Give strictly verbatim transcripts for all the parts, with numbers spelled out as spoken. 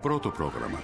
πρώτο πρόγραμμα.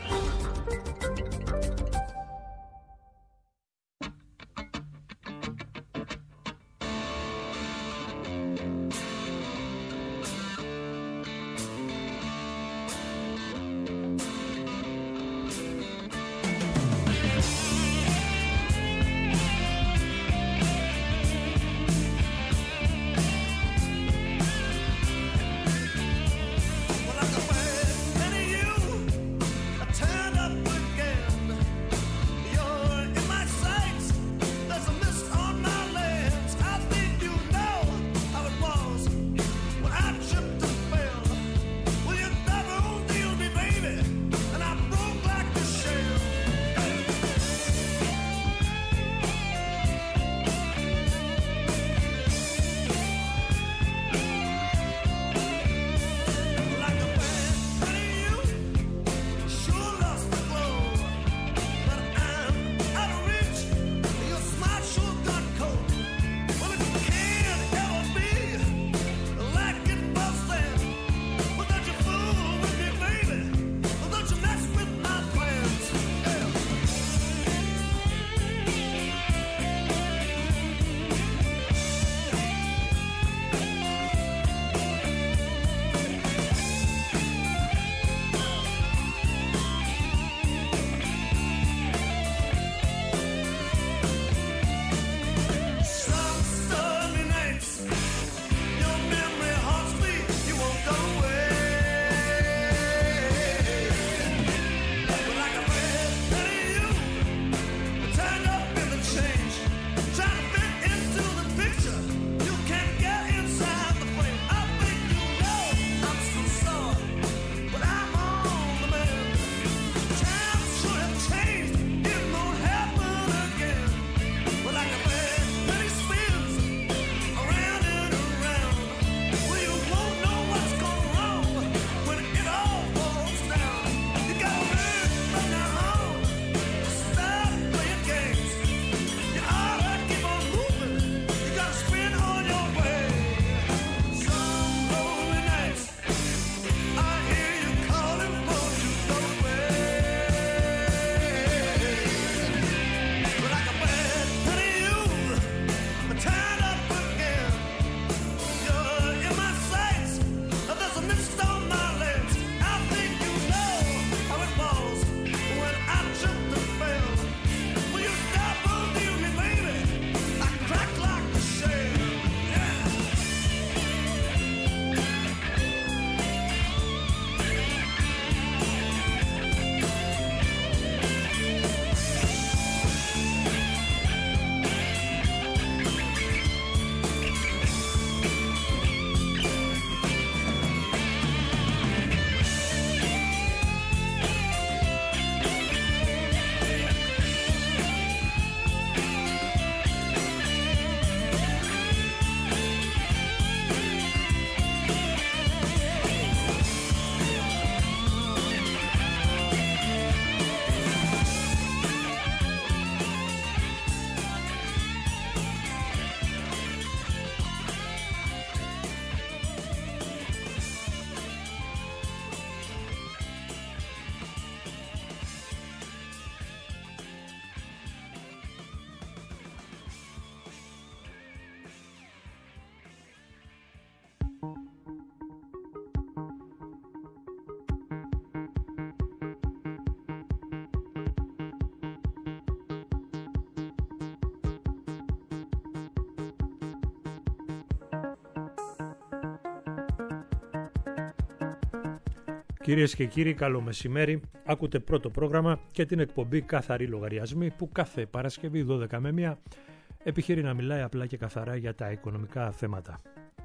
Κυρίες και κύριοι, καλό μεσημέρι. Άκουτε πρώτο πρόγραμμα και την εκπομπή Καθαροί Λογαριασμοί που κάθε Παρασκευή δώδεκα με μία επιχειρεί να μιλάει απλά και καθαρά για τα οικονομικά θέματα.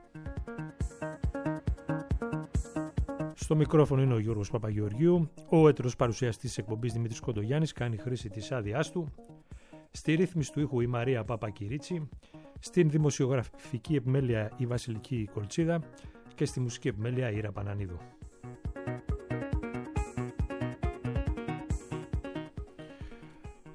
Στο μικρόφωνο είναι ο Γιώργος Παπαγεωργίου, ο έτερος παρουσιαστής της εκπομπής Δημήτρης Κοντογιάννης κάνει χρήση της άδειάς του. Στη ρύθμιση του ήχου η Μαρία Παπακυρίτσι, στην δημοσιογραφική επιμέλεια η Βασιλική Κολτσίδα και στη μουσική επιμέλεια η Ήρα Πανανίδου.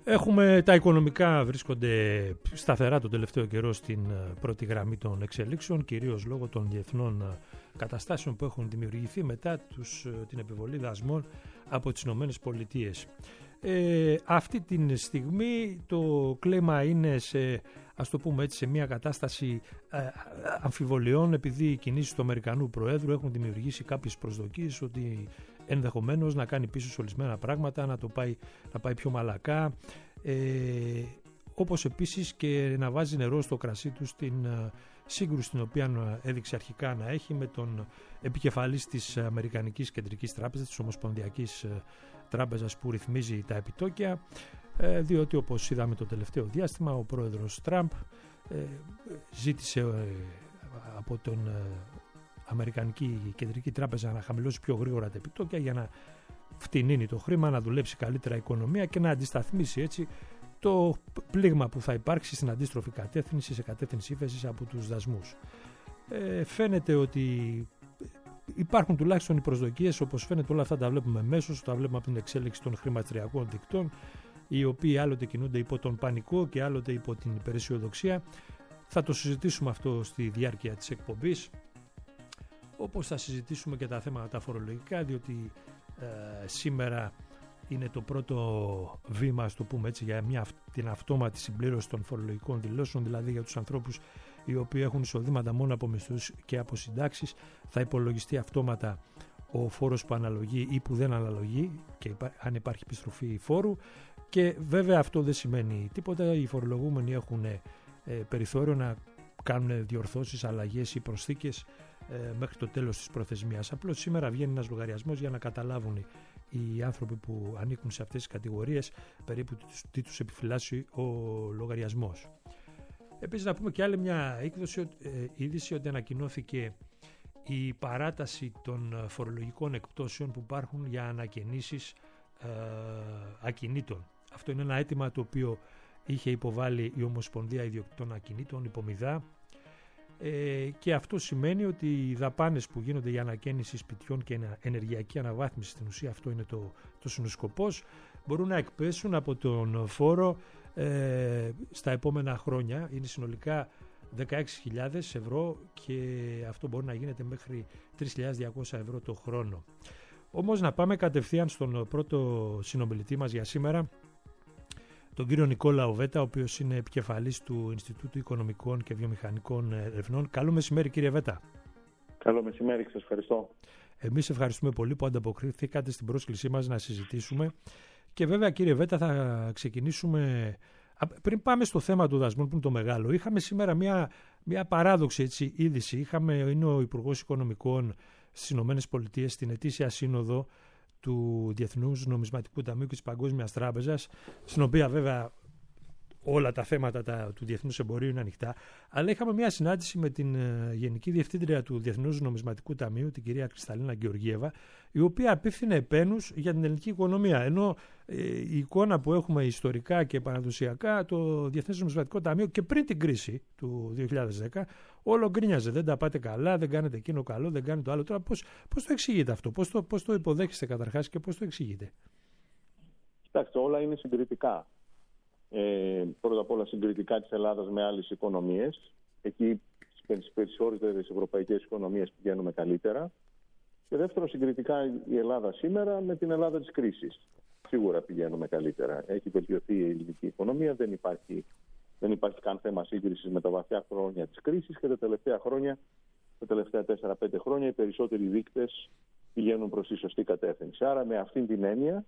Έχουμε, τα οικονομικά βρίσκονται σταθερά τον τελευταίο καιρό στην πρώτη γραμμή των εξελίξεων, κυρίως λόγω των διεθνών καταστάσεων που έχουν δημιουργηθεί μετά τους, την επιβολή δασμών από τις Ηνωμένες Πολιτείες. Ε, αυτή τη στιγμή το κλίμα είναι σε, ας το πούμε έτσι, σε μια κατάσταση ε, αμφιβολιών, επειδή οι κινήσεις του Αμερικανού Προέδρου έχουν δημιουργήσει κάποιες προσδοκίες ότι ενδεχομένως να κάνει πίσω σε ορισμένα πράγματα, να το πάει, να πάει πιο μαλακά, ε, όπως επίσης και να βάζει νερό στο κρασί του στην ε, σύγκρουση την οποία έδειξε αρχικά να έχει με τον επικεφαλής της Αμερικανικής Κεντρικής Τράπεζας, της Ομοσπονδιακής Τράπεζας που ρυθμίζει τα επιτόκια, ε, διότι όπως είδαμε το τελευταίο διάστημα ο πρόεδρος Τραμπ ε, ζήτησε ε, από τον ε, Αμερικανική Κεντρική Τράπεζα να χαμηλώσει πιο γρήγορα τα επιτόκια για να φτηνίνει το χρήμα, να δουλέψει καλύτερα η οικονομία και να αντισταθμίσει έτσι το πλήγμα που θα υπάρξει στην αντίστροφη κατεύθυνση, σε κατεύθυνση ύφεσης από τους δασμούς. Ε, φαίνεται ότι υπάρχουν τουλάχιστον οι προσδοκίες, όπως φαίνεται όλα αυτά τα βλέπουμε μέσως, τα βλέπουμε από την εξέλιξη των χρηματιστηριακών δικτών, οι οποίοι άλλοτε κινούνται υπό τον πανικό και άλλοτε υπό την υπεραισιοδοξία. Θα το συζητήσουμε αυτό στη διάρκεια της εκπομπής, όπως θα συζητήσουμε και τα θέματα τα φορολογικά, διότι ε, σήμερα είναι το πρώτο βήμα, ας το πούμε έτσι, για μια, την αυτόματη συμπλήρωση των φορολογικών δηλώσεων, δηλαδή για τους ανθρώπους οι οποίοι έχουν εισοδήματα μόνο από μισθούς και από συντάξεις, θα υπολογιστεί αυτόματα ο φόρος που αναλογεί ή που δεν αναλογεί και αν υπάρχει επιστροφή φόρου. Και βέβαια αυτό δεν σημαίνει τίποτα, οι φορολογούμενοι έχουν ε, περιθώριο να κάνουν διορθώσεις, αλλαγές ή προσθήκες ε, μέχρι το τέλος της προθεσμίας. Απλώς σήμερα βγαίνει ένας λογαριασμός για να καταλάβουν οι άνθρωποι που ανήκουν σε αυτές τις κατηγορίες περίπου τι τους επιφυλάσσει ο λογαριασμός. Επίσης να πούμε και άλλη μια έκδοση, ε, είδηση ότι ανακοινώθηκε η παράταση των φορολογικών εκπτώσεων που υπάρχουν για ανακαινήσεις ε, ακινήτων. Αυτό είναι ένα αίτημα το οποίο είχε υποβάλει η Ομοσπονδία Ιδιοκτητών Ακινήτων, η Πομιδά, ε, και αυτό σημαίνει ότι οι δαπάνες που γίνονται για ανακαίνιση σπιτιών και ενεργειακή αναβάθμιση, στην ουσία αυτό είναι το, το συνοσκοπός, μπορούν να εκπέσουν από τον φόρο ε, στα επόμενα χρόνια. Είναι συνολικά δεκαέξι χιλιάδες ευρώ και αυτό μπορεί να γίνεται μέχρι τρεις χιλιάδες διακόσια ευρώ το χρόνο. Όμως να πάμε κατευθείαν στον πρώτο συνομιλητή μας για σήμερα, τον κύριο Νικόλα Οβέτα, ο οποίος είναι επικεφαλής του Ινστιτούτου Οικονομικών και Βιομηχανικών Ερευνών. Καλό μεσημέρι, κύριε Βέτα. Καλό μεσημέρι, σας ευχαριστώ. Εμείς ευχαριστούμε πολύ που ανταποκριθήκατε στην πρόσκλησή μας να συζητήσουμε. Και βέβαια, κύριε Βέτα, θα ξεκινήσουμε. Πριν πάμε στο θέμα του δασμού, που είναι το μεγάλο, είχαμε σήμερα μια, μια παράδοξη έτσι, είδηση. Είχαμε, είναι ο Υπουργός Οικονομικών στις Ηνωμένες Πολιτείες στην ετήσια σύνοδο του Διεθνούς Νομισματικού Ταμείου και της Παγκόσμιας Τράπεζας, στην οποία βέβαια όλα τα θέματα τα, του διεθνούς εμπορίου είναι ανοιχτά, αλλά είχαμε μια συνάντηση με την uh, Γενική Διευθύντρια του Διεθνούς Νομισματικού Ταμείου, την κυρία Κρυσταλίνα Γεωργίεβα, η οποία απίφθινε επένους για την ελληνική οικονομία, ενώ ε, η εικόνα που έχουμε ιστορικά και παραδοσιακά, το Διεθνές Νομισματικό Ταμείο και πριν την κρίση του δύο χιλιάδες δέκα, όλο γκρίνιαζε, δεν τα πάτε καλά, δεν κάνετε εκείνο καλό, δεν κάνετε το άλλο. Τώρα πώς, πώς το εξηγείτε αυτό, πώς το, πώς το υποδέχεστε καταρχάς και πώς το εξηγείτε? Κοιτάξτε, όλα είναι συγκριτικά. Ε, πρώτα απ' όλα συγκριτικά της Ελλάδας με άλλες οικονομίες. Εκεί στις περισσότερες ευρωπαϊκές οικονομίες πηγαίνουμε καλύτερα. Και δεύτερον, συγκριτικά η Ελλάδα σήμερα με την Ελλάδα της κρίσης. Σίγουρα πηγαίνουμε καλύτερα. Έχει βελτιωθεί η ελληνική οικονομία, δεν υπάρχει, δεν υπάρχει καν θέμα σύγκρισης με τα βαθιά χρόνια της κρίσης και τα τελευταία χρόνια, τα τελευταία τέσσερα πέντε χρόνια, οι περισσότεροι δείκτες πηγαίνουν προς τη σωστή κατεύθυνση. Άρα, με αυτήν την έννοια,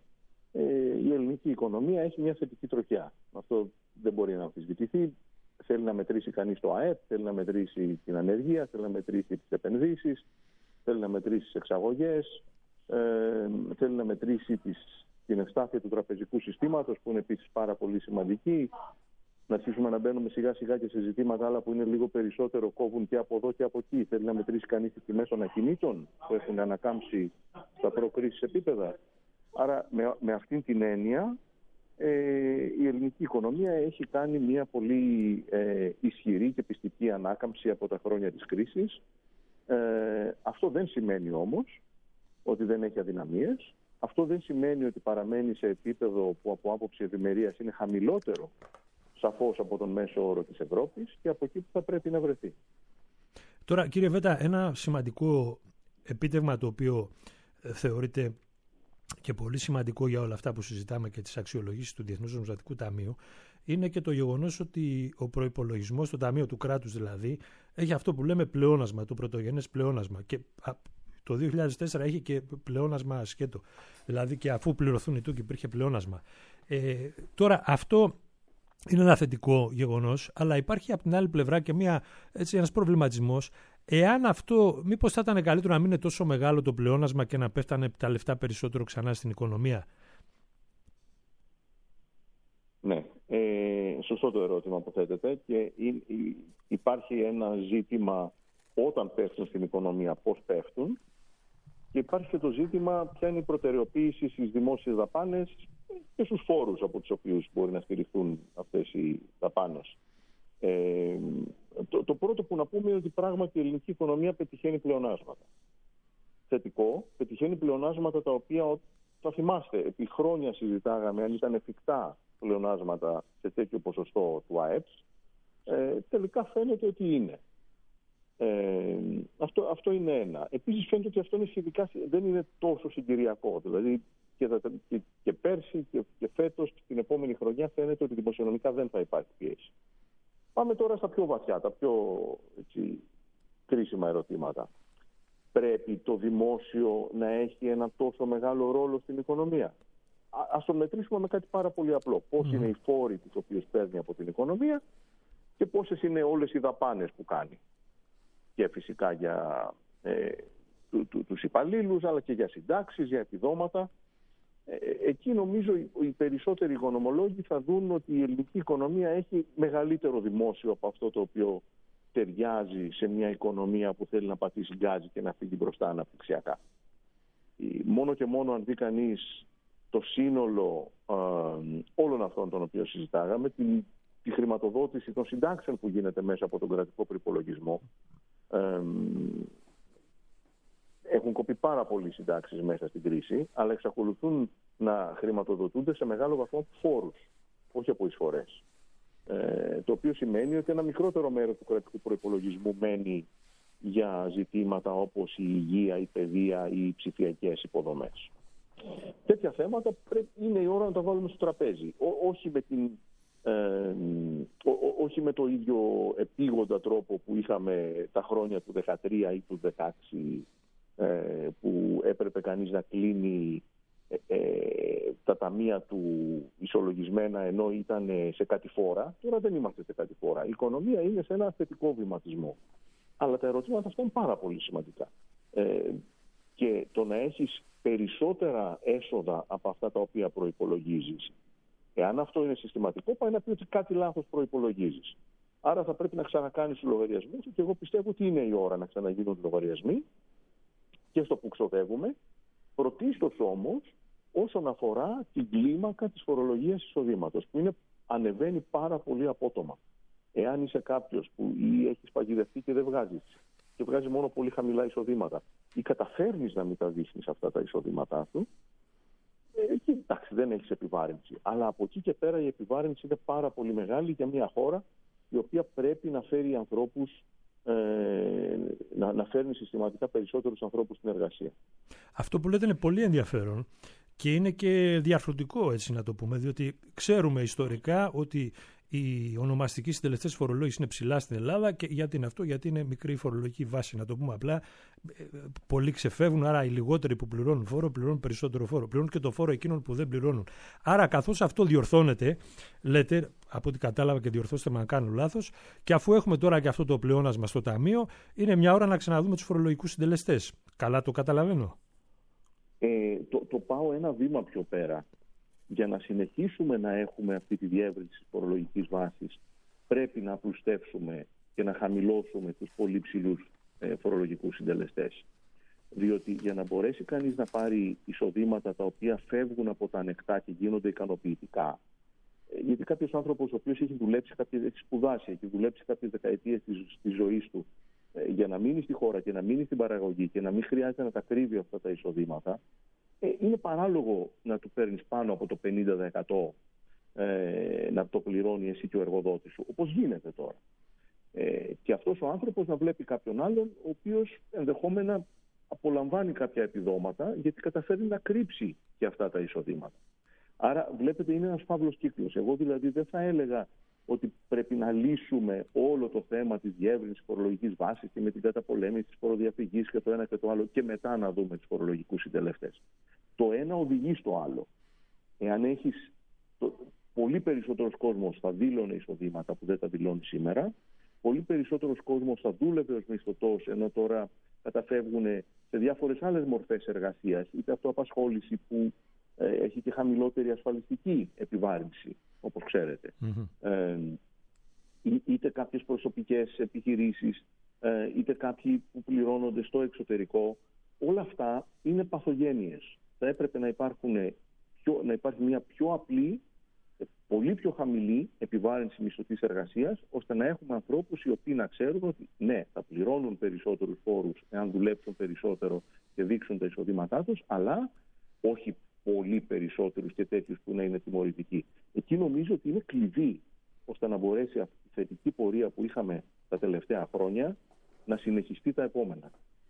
η ελληνική οικονομία έχει μια θετική τροχιά. Αυτό δεν μπορεί να αμφισβητηθεί. Θέλει να μετρήσει κανείς το ΑΕΠ, θέλει να μετρήσει την ανεργία, θέλει να μετρήσει τις επενδύσεις, θέλει να μετρήσει τις εξαγωγές, ε, θέλει να μετρήσει τις, την ευστάθεια του τραπεζικού συστήματος, που είναι επίσης πάρα πολύ σημαντική. Να αρχίσουμε να μπαίνουμε σιγά σιγά και σε ζητήματα άλλα που είναι λίγο περισσότερο, κόβουν και από εδώ και από εκεί. Θέλει να μετρήσει κανείς τις τιμές των ακινήτων που έχουν ανακάμψει στα προκρίσεις επίπεδα. Άρα με, με αυτήν την έννοια ε, η ελληνική οικονομία έχει κάνει μια πολύ ε, ισχυρή και πιστική ανάκαμψη από τα χρόνια της κρίσης. Ε, αυτό δεν σημαίνει όμως ότι δεν έχει αδυναμίες. Αυτό δεν σημαίνει ότι παραμένει σε επίπεδο που από άποψη ευημερίας είναι χαμηλότερο σαφώς από τον μέσο όρο της Ευρώπης και από εκεί που θα πρέπει να βρεθεί. Τώρα, κύριε Βέτα, ένα σημαντικό επίτευγμα το οποίο θεωρείται και πολύ σημαντικό για όλα αυτά που συζητάμε και τις αξιολογήσεις του Διεθνούς Νομισματικού Ταμείου είναι και το γεγονός ότι ο προϋπολογισμός, το Ταμείο του Κράτους δηλαδή, έχει αυτό που λέμε πλεόνασμα, το πρωτογενές πλεόνασμα. Και το δύο χιλιάδες τέσσερα έχει και πλεόνασμα σκέτο. Δηλαδή και αφού πληρωθούν οι τούκοι υπήρχε πλεόνασμα. Ε, τώρα αυτό είναι ένα θετικό γεγονός, αλλά υπάρχει από την άλλη πλευρά και μια, έτσι, ένας προβληματισμός. Εάν αυτό, μήπως θα ήταν καλύτερο να μην είναι τόσο μεγάλο το πλεόνασμα και να πέφτανε τα λεφτά περισσότερο ξανά στην οικονομία? Ναι, ε, σωστό το ερώτημα που θέτετε και υπάρχει ένα ζήτημα όταν πέφτουν στην οικονομία, πώς πέφτουν, και υπάρχει και το ζήτημα ποια είναι η προτεραιοποίηση στις δημόσιες δαπάνες και στους φόρους από τους οποίους μπορεί να στηριχθούν αυτές οι δαπάνες. Ε, το, το πρώτο που να πούμε είναι ότι πράγματι η ελληνική οικονομία πετυχαίνει πλεονάσματα. Θετικό, πετυχαίνει πλεονάσματα τα οποία, θα θυμάστε, επί χρόνια συζητάγαμε αν ήταν εφικτά πλεονάσματα σε τέτοιο ποσοστό του ΑΕΠ. Ε, τελικά φαίνεται ότι είναι. Ε, αυτό, αυτό είναι ένα. Επίσης φαίνεται ότι αυτό είναι σχετικά, δεν είναι τόσο συγκυριακό. Δηλαδή και, και, και πέρσι και, και φέτος και την επόμενη χρονιά φαίνεται ότι δημοσιονομικά δεν θα υπάρχει πίεση. Πάμε τώρα στα πιο βαθιά, τα πιο έτσι, κρίσιμα ερωτήματα. Πρέπει το δημόσιο να έχει ένα τόσο μεγάλο ρόλο στην οικονομία? Α, ας το μετρήσουμε με κάτι πάρα πολύ απλό. Πώς mm. είναι οι φόροι τους οποίους παίρνει από την οικονομία και πόσες είναι όλες οι δαπάνες που κάνει. Και φυσικά για ε, του, του, τους υπαλλήλους, αλλά και για συντάξεις, για επιδόματα. Ε, εκεί νομίζω οι, οι περισσότεροι οικονομολόγοι θα δουν ότι η ελληνική οικονομία έχει μεγαλύτερο δημόσιο από αυτό το οποίο ταιριάζει σε μια οικονομία που θέλει να πατήσει γκάζι και να φύγει μπροστά αναπτυξιακά. Μόνο και μόνο αν δει κανείς το σύνολο ε, όλων αυτών των οποίων συζητάγαμε, τη, τη χρηματοδότηση των συντάξεων που γίνεται μέσα από τον κρατικό προϋπολογισμό, ε, έχουν κοπεί πάρα πολλοί συντάξεις μέσα στην κρίση, αλλά εξακολουθούν να χρηματοδοτούνται σε μεγάλο βαθμό από φόρους, όχι από εισφορές. Ε, το οποίο σημαίνει ότι ένα μικρότερο μέρος του κρατικού προϋπολογισμού μένει για ζητήματα όπως η υγεία, η παιδεία ή οι ψηφιακές υποδομές. Τέτοια θέματα πρέπει, είναι η ώρα να τα βάλουμε στο τραπέζι. Ό, όχι, με την, ε, ό, ό, όχι με το ίδιο επίγοντα τρόπο που είχαμε τα χρόνια του δεκατρία ή του δεκαέξι, ε, που έπρεπε κανείς να κλείνει ε, ε, τα ταμεία του ισολογισμένα ενώ ήταν σε κατηφόρα. Τώρα δεν είμαστε σε κατηφόρα. Η οικονομία είναι σε ένα θετικό βηματισμό. Αλλά τα ερωτήματα αυτά είναι πάρα πολύ σημαντικά. Ε, και το να έχεις περισσότερα έσοδα από αυτά τα οποία προϋπολογίζεις, εάν αυτό είναι συστηματικό, πάει να πει ότι κάτι λάθος προϋπολογίζεις. Άρα θα πρέπει να ξανακάνεις τους λογαριασμούς και εγώ πιστεύω ότι είναι η ώρα να ξαναγίνουν λογαριασμοί και στο που ξοδεύουμε. Πρωτίστως όμως όσον αφορά την κλίμακα της φορολογίας εισοδήματος, που είναι, ανεβαίνει πάρα πολύ απότομα. Εάν είσαι κάποιος που ή έχεις παγιδευτεί και δεν βγάζεις και βγάζει μόνο πολύ χαμηλά εισοδήματα ή καταφέρνεις να μην τα δείχνεις αυτά τα εισοδήματά σου, εκεί εντάξει δεν έχεις επιβάρυνση. Αλλά από εκεί και πέρα η επιβάρυνση είναι πάρα πολύ μεγάλη για μια χώρα η οποία πρέπει να φέρει ανθρώπους, ε, να, να φέρνει συστηματικά περισσότερους ανθρώπους στην εργασία. Αυτό που λέτε είναι πολύ ενδιαφέρον και είναι και διαρθρωτικό, έτσι να το πούμε, διότι ξέρουμε ιστορικά ότι οι ονομαστικοί συντελεστές φορολόγηση είναι ψηλά στην Ελλάδα. Και γιατί είναι αυτό? Γιατί είναι μικρή η φορολογική βάση, να το πούμε απλά. Πολλοί ξεφεύγουν, άρα οι λιγότεροι που πληρώνουν φόρο πληρώνουν περισσότερο φόρο. Πληρώνουν και το φόρο εκείνων που δεν πληρώνουν. Άρα, καθώς αυτό διορθώνεται, λέτε, από ό,τι κατάλαβα και διορθώστε με αν κάνω λάθος, και αφού έχουμε τώρα και αυτό το πλεόνασμα στο Ταμείο, είναι μια ώρα να ξαναδούμε τους φορολογικούς συντελεστές. Καλά το καταλαβαίνω? Ε, το, το πάω ένα βήμα πιο πέρα. Για να συνεχίσουμε να έχουμε αυτή τη διεύρυνση της φορολογικής βάσης, πρέπει να απλουστεύσουμε και να χαμηλώσουμε τους πολύ ψηλούς ε, φορολογικούς συντελεστές. Διότι για να μπορέσει κανείς να πάρει εισοδήματα τα οποία φεύγουν από τα ανεκτά και γίνονται ικανοποιητικά, ε, γιατί κάποιος άνθρωπος ο οποίος έχει δουλέψει, κάποιες, έχει σπουδάσει, έχει δουλέψει κάποιες δεκαετίες της, της ζωής του ε, για να μείνει στη χώρα και να μείνει στην παραγωγή και να μην χρειάζεται να τα κρύβει αυτά τα εισοδήματα, Ε, είναι παράλογο να του παίρνεις πάνω από το πενήντα τοις εκατό ε, να το πληρώνει εσύ και ο εργοδότης σου, όπως γίνεται τώρα. Ε, και αυτός ο άνθρωπος να βλέπει κάποιον άλλον, ο οποίος ενδεχόμενα απολαμβάνει κάποια επιδόματα, γιατί καταφέρει να κρύψει και αυτά τα εισοδήματα. Άρα, βλέπετε, είναι ένας φαύλος κύκλος. Εγώ δηλαδή δεν θα έλεγα ότι πρέπει να λύσουμε όλο το θέμα της διεύρυνσης φορολογικής βάσης και με την καταπολέμηση της φοροδιαφυγής και το ένα και το άλλο και μετά να δούμε τους φορολογικούς συντελεστές. Το ένα οδηγεί στο άλλο. Εάν έχεις το, πολύ περισσότερος κόσμος θα δήλωνε εισοδήματα που δεν τα δηλώνει σήμερα, πολύ περισσότερος κόσμος θα δούλευε ως μισθωτός, ενώ τώρα καταφεύγουν σε διάφορες άλλες μορφές εργασίας, είτε αυτοαπασχόληση που ε, έχει και χαμηλότερη ασφαλιστική επιβάρυνση, όπως ξέρετε. Mm-hmm. Ε, είτε κάποιες προσωπικές επιχειρήσεις, ε, είτε κάποιοι που πληρώνονται στο εξωτερικό. Όλα αυτά είναι παθογένειες. Θα έπρεπε να, υπάρχουν πιο, να υπάρχει μια πιο απλή, πολύ πιο χαμηλή επιβάρυνση μισθωτής εργασίας, ώστε να έχουμε ανθρώπους οι οποίοι να ξέρουν ότι ναι, θα πληρώνουν περισσότερους φόρους εάν δουλέψουν περισσότερο και δείξουν τα εισοδήματά τους, αλλά όχι πολύ περισσότερους και τέτοιους που να είναι τιμωρητικοί. Εκεί νομίζω ότι είναι κλειδί ώστε να μπορέσει αυτή η θετική πορεία που είχαμε τα τελευταία χρόνια να συνεχιστεί τα επόμενα.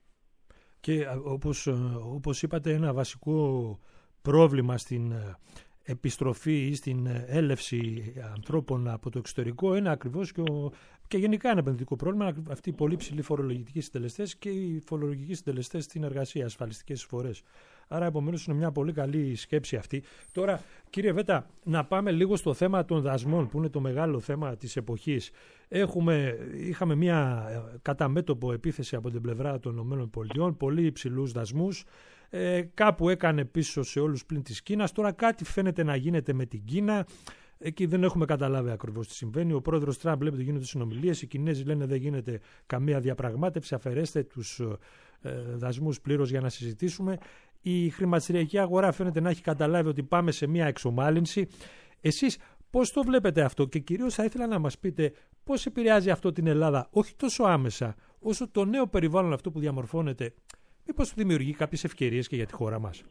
Και όπως, όπως είπατε, ένα βασικό πρόβλημα στην επιστροφή ή στην έλευση ανθρώπων από το εξωτερικό είναι ακριβώς και, ο, και γενικά ένα επενδυτικό πρόβλημα, αυτοί οι πολύ ψηλοί φορολογικοί συντελεστές και οι φορολογικοί συντελεστές στην εργασία, ασφαλιστικές εισφορές. Άρα, επομένως, είναι μια πολύ καλή σκέψη αυτή. Τώρα, κύριε Βέτα, να πάμε λίγο στο θέμα των δασμών, που είναι το μεγάλο θέμα της εποχής. Έχουμε, είχαμε μια κατά μέτωπο επίθεση από την πλευρά των ΗΠΑ, πολύ υψηλούς δασμούς. Ε, κάπου έκανε πίσω σε όλους πλην της Κίνας. Τώρα κάτι φαίνεται να γίνεται με την Κίνα. Εκεί δεν έχουμε καταλάβει ακριβώς τι συμβαίνει. Ο πρόεδρος Τραμπ λέει ότι γίνονται συνομιλίες. Οι Κινέζοι λένε δεν γίνεται καμία διαπραγμάτευση. Αφαιρέστε τους ε, δασμούς πλήρως για να συζητήσουμε. Η χρηματιστηριακή αγορά φαίνεται να έχει καταλάβει ότι πάμε σε μια εξομάλυνση. Εσείς πώς το βλέπετε αυτό και κυρίως θα ήθελα να μας πείτε πώς επηρεάζει αυτό την Ελλάδα, όχι τόσο άμεσα, όσο το νέο περιβάλλον αυτό που διαμορφώνεται, μήπως δημιουργεί κάποιες ευκαιρίες και για τη χώρα μας.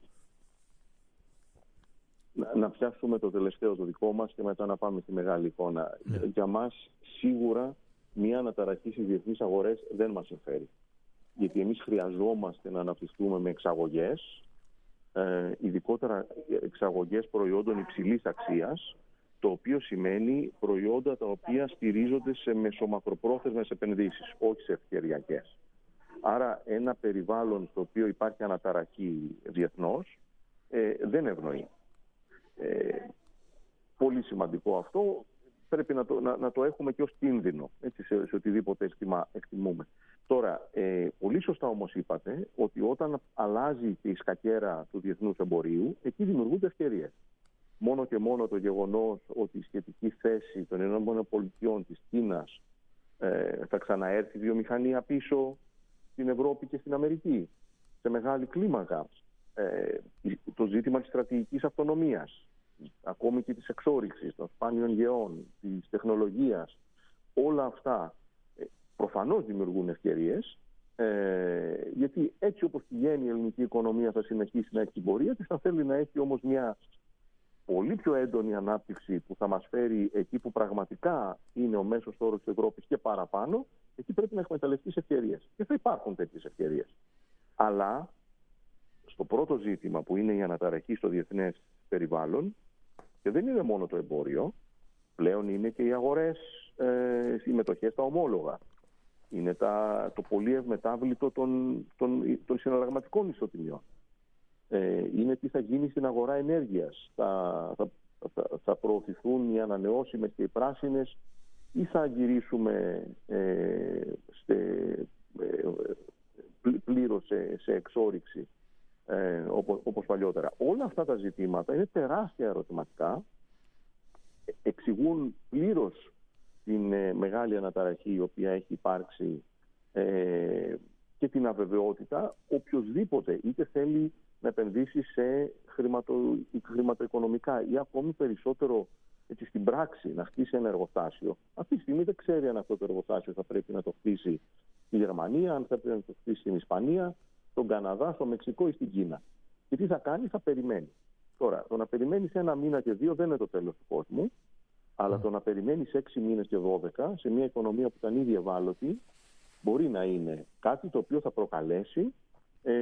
Να, να πιάσουμε το τελευταίο το δικό μας και μετά να πάμε στη μεγάλη εικόνα. Ναι. Για μας σίγουρα μια αναταραχή στις διεθνείς αγορές δεν μας συμφέρει. Γιατί εμείς χρειαζόμαστε να αναπτυχθούμε με εξαγωγές, ε, ειδικότερα εξαγωγές προϊόντων υψηλής αξίας, το οποίο σημαίνει προϊόντα τα οποία στηρίζονται σε μεσομακροπρόθεσμες επενδύσεις, όχι σε ευκαιριακές. Άρα ένα περιβάλλον στο οποίο υπάρχει αναταραχή διεθνώς ε, δεν ευνοεί. Ε, πολύ σημαντικό αυτό, πρέπει να το, να, να το έχουμε και ως κίνδυνο, έτσι, σε, σε οτιδήποτε εκτιμά, εκτιμούμε. Τώρα, ε, πολύ σωστά όμως είπατε ότι όταν αλλάζει και η σκακέρα του διεθνούς εμπορίου, εκεί δημιουργούνται ευκαιρίες. Μόνο και μόνο το γεγονός ότι η σχετική θέση των ΗΠΑ, της Κίνας, ε, θα ξαναέρθει η βιομηχανία πίσω στην Ευρώπη και στην Αμερική, σε μεγάλη κλίμακα. Ε, το ζήτημα της στρατηγικής αυτονομίας, ακόμη και της εξόρυξης, των σπάνιων γεών, της τεχνολογίας, όλα αυτά ε, προφανώς δημιουργούν ευκαιρίες, ε, γιατί έτσι όπως πηγαίνει η ελληνική οικονομία θα συνεχίσει να έχει την πορεία της, θα θέλει να έχει όμως μια πολύ πιο έντονη ανάπτυξη που θα μας φέρει εκεί που πραγματικά είναι ο μέσος όρος της Ευρώπης και παραπάνω. Εκεί πρέπει να εκμεταλλευτεί ευκαιρίες. Και θα υπάρχουν τέτοιες ευκαιρίες. Αλλά στο πρώτο ζήτημα που είναι η αναταραχή στο διεθνές περιβάλλον, και δεν είναι μόνο το εμπόριο, πλέον είναι και οι αγορές, ε, οι μετοχές στα ομόλογα. Είναι τα, το πολύ ευμετάβλητο των, των, των συναλλαγματικών ισοτιμιών. Ε, είναι τι θα γίνει στην αγορά ενέργειας. Θα, θα, θα, θα προωθηθούν οι ανανεώσιμες και οι πράσινες ή θα γυρίσουμε ε, σε, ε, πλήρως σε, σε εξόρυξη ε, όπως, όπως παλιότερα. Όλα αυτά τα ζητήματα είναι τεράστια ερωτηματικά, εξηγούν πλήρως την ε, μεγάλη αναταραχή η οποία έχει υπάρξει ε, και την αβεβαιότητα. Οποιοςδήποτε είτε θέλει να επενδύσει σε χρηματο, χρηματοοικονομικά ή ακόμη περισσότερο έτσι, στην πράξη να χτίσει ένα εργοστάσιο, αυτή τη στιγμή δεν ξέρει αν αυτό το εργοστάσιο θα πρέπει να το χτίσει στη Γερμανία, αν θα πρέπει να το χτίσει στην Ισπανία, στον Καναδά, στο Μεξικό ή στην Κίνα. Και τι θα κάνει, θα περιμένει. Τώρα, το να περιμένει ένα μήνα και δύο δεν είναι το τέλος του κόσμου, αλλά mm. το να περιμένει έξι μήνες και δώδεκα σε μια οικονομία που ήταν ήδη ευάλωτη, μπορεί να είναι κάτι το οποίο θα προκαλέσει, ε,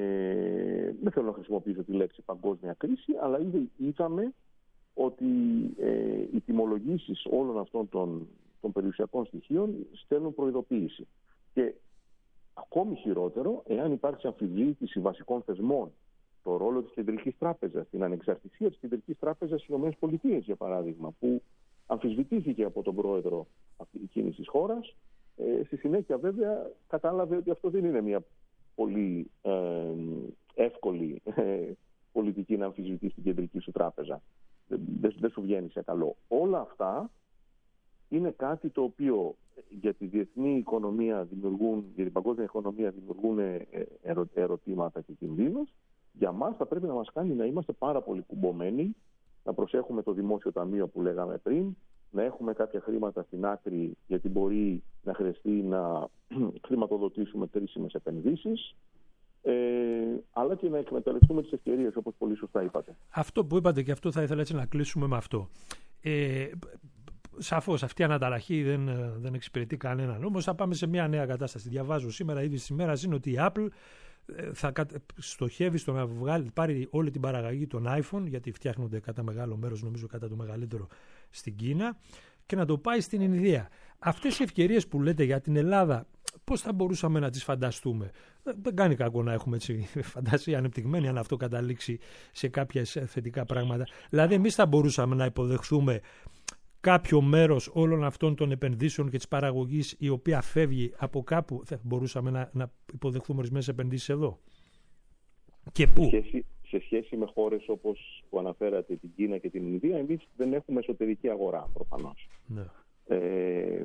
δεν θέλω να χρησιμοποιήσω τη λέξη παγκόσμια κρίση, αλλά ήδη είδαμε ότι ε, οι τιμολογήσεις όλων αυτών των, των περιουσιακών στοιχείων στέλνουν προειδοποίηση. Και ακόμη χειρότερο, εάν υπάρξει αμφισβήτηση βασικών θεσμών, το ρόλο της Κεντρικής Τράπεζας, την ανεξαρτησία της Κεντρικής Τράπεζας στις ΗΠΑ, για παράδειγμα, που αμφισβητήθηκε από τον πρόεδρο εκείνης της χώρας, ε, στη συνέχεια βέβαια κατάλαβε ότι αυτό δεν είναι μια πολύ ε, εύκολη ε, πολιτική να αμφισβητήσει την Κεντρική σου Τράπεζα. Δεν, δεν, δεν σου βγαίνει σε καλό. Όλα αυτά είναι κάτι το οποίο για τη διεθνή οικονομία δημιουργούν, για την παγκόσμια οικονομία δημιουργούν ερω, ερωτήματα και κινδύνους. Για μας θα πρέπει να μας κάνει να είμαστε πάρα πολύ κουμπωμένοι, να προσέχουμε το δημόσιο ταμείο που λέγαμε πριν, να έχουμε κάποια χρήματα στην άκρη γιατί μπορεί να χρειαστεί να χρηματοδοτήσουμε κρίσιμες επενδύσεις, ε, αλλά και να εκμεταλλευτούμε τις ευκαιρίες, όπως πολύ σωστά είπατε. Αυτό που είπατε και αυτό θα ήθελα έτσι να κλείσουμε με αυτό. Ε, Σαφώς αυτή η αναταραχή δεν, δεν εξυπηρετεί κανέναν. Όμως θα πάμε σε μια νέα κατάσταση. Διαβάζω σήμερα, ήδη σήμερα, είναι ότι η Apple θα στοχεύει στο να βγάλει, πάρει όλη την παραγωγή των iPhone, γιατί φτιάχνονται κατά μεγάλο μέρος, νομίζω κατά το μεγαλύτερο, στην Κίνα, και να το πάει στην Ινδία. Αυτές οι ευκαιρίες που λέτε για την Ελλάδα, πώς θα μπορούσαμε να τις φανταστούμε? Δεν κάνει κακό να έχουμε έτσι φαντασία ανεπτυγμένη, αν αυτό καταλήξει σε κάποια θετικά πράγματα. Δηλαδή, εμείς θα μπορούσαμε να υποδεχθούμε κάποιο μέρος όλων αυτών των επενδύσεων και της παραγωγής η οποία φεύγει από κάπου? Θα μπορούσαμε να, να υποδεχθούμε ορισμένες επενδύσεις εδώ? Και πού? Σε σχέση, σε σχέση με χώρες όπως που αναφέρατε, την Κίνα και την Ινδία, εμείς δεν έχουμε εσωτερική αγορά προφανώς. Ναι. Ε,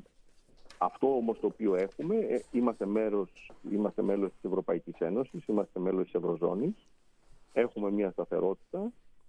αυτό όμως το οποίο έχουμε, ε, είμαστε, μέρος, είμαστε μέλος της Ευρωπαϊκής Ένωσης, είμαστε μέλος της Ευρωζώνης, έχουμε μια σταθερότητα.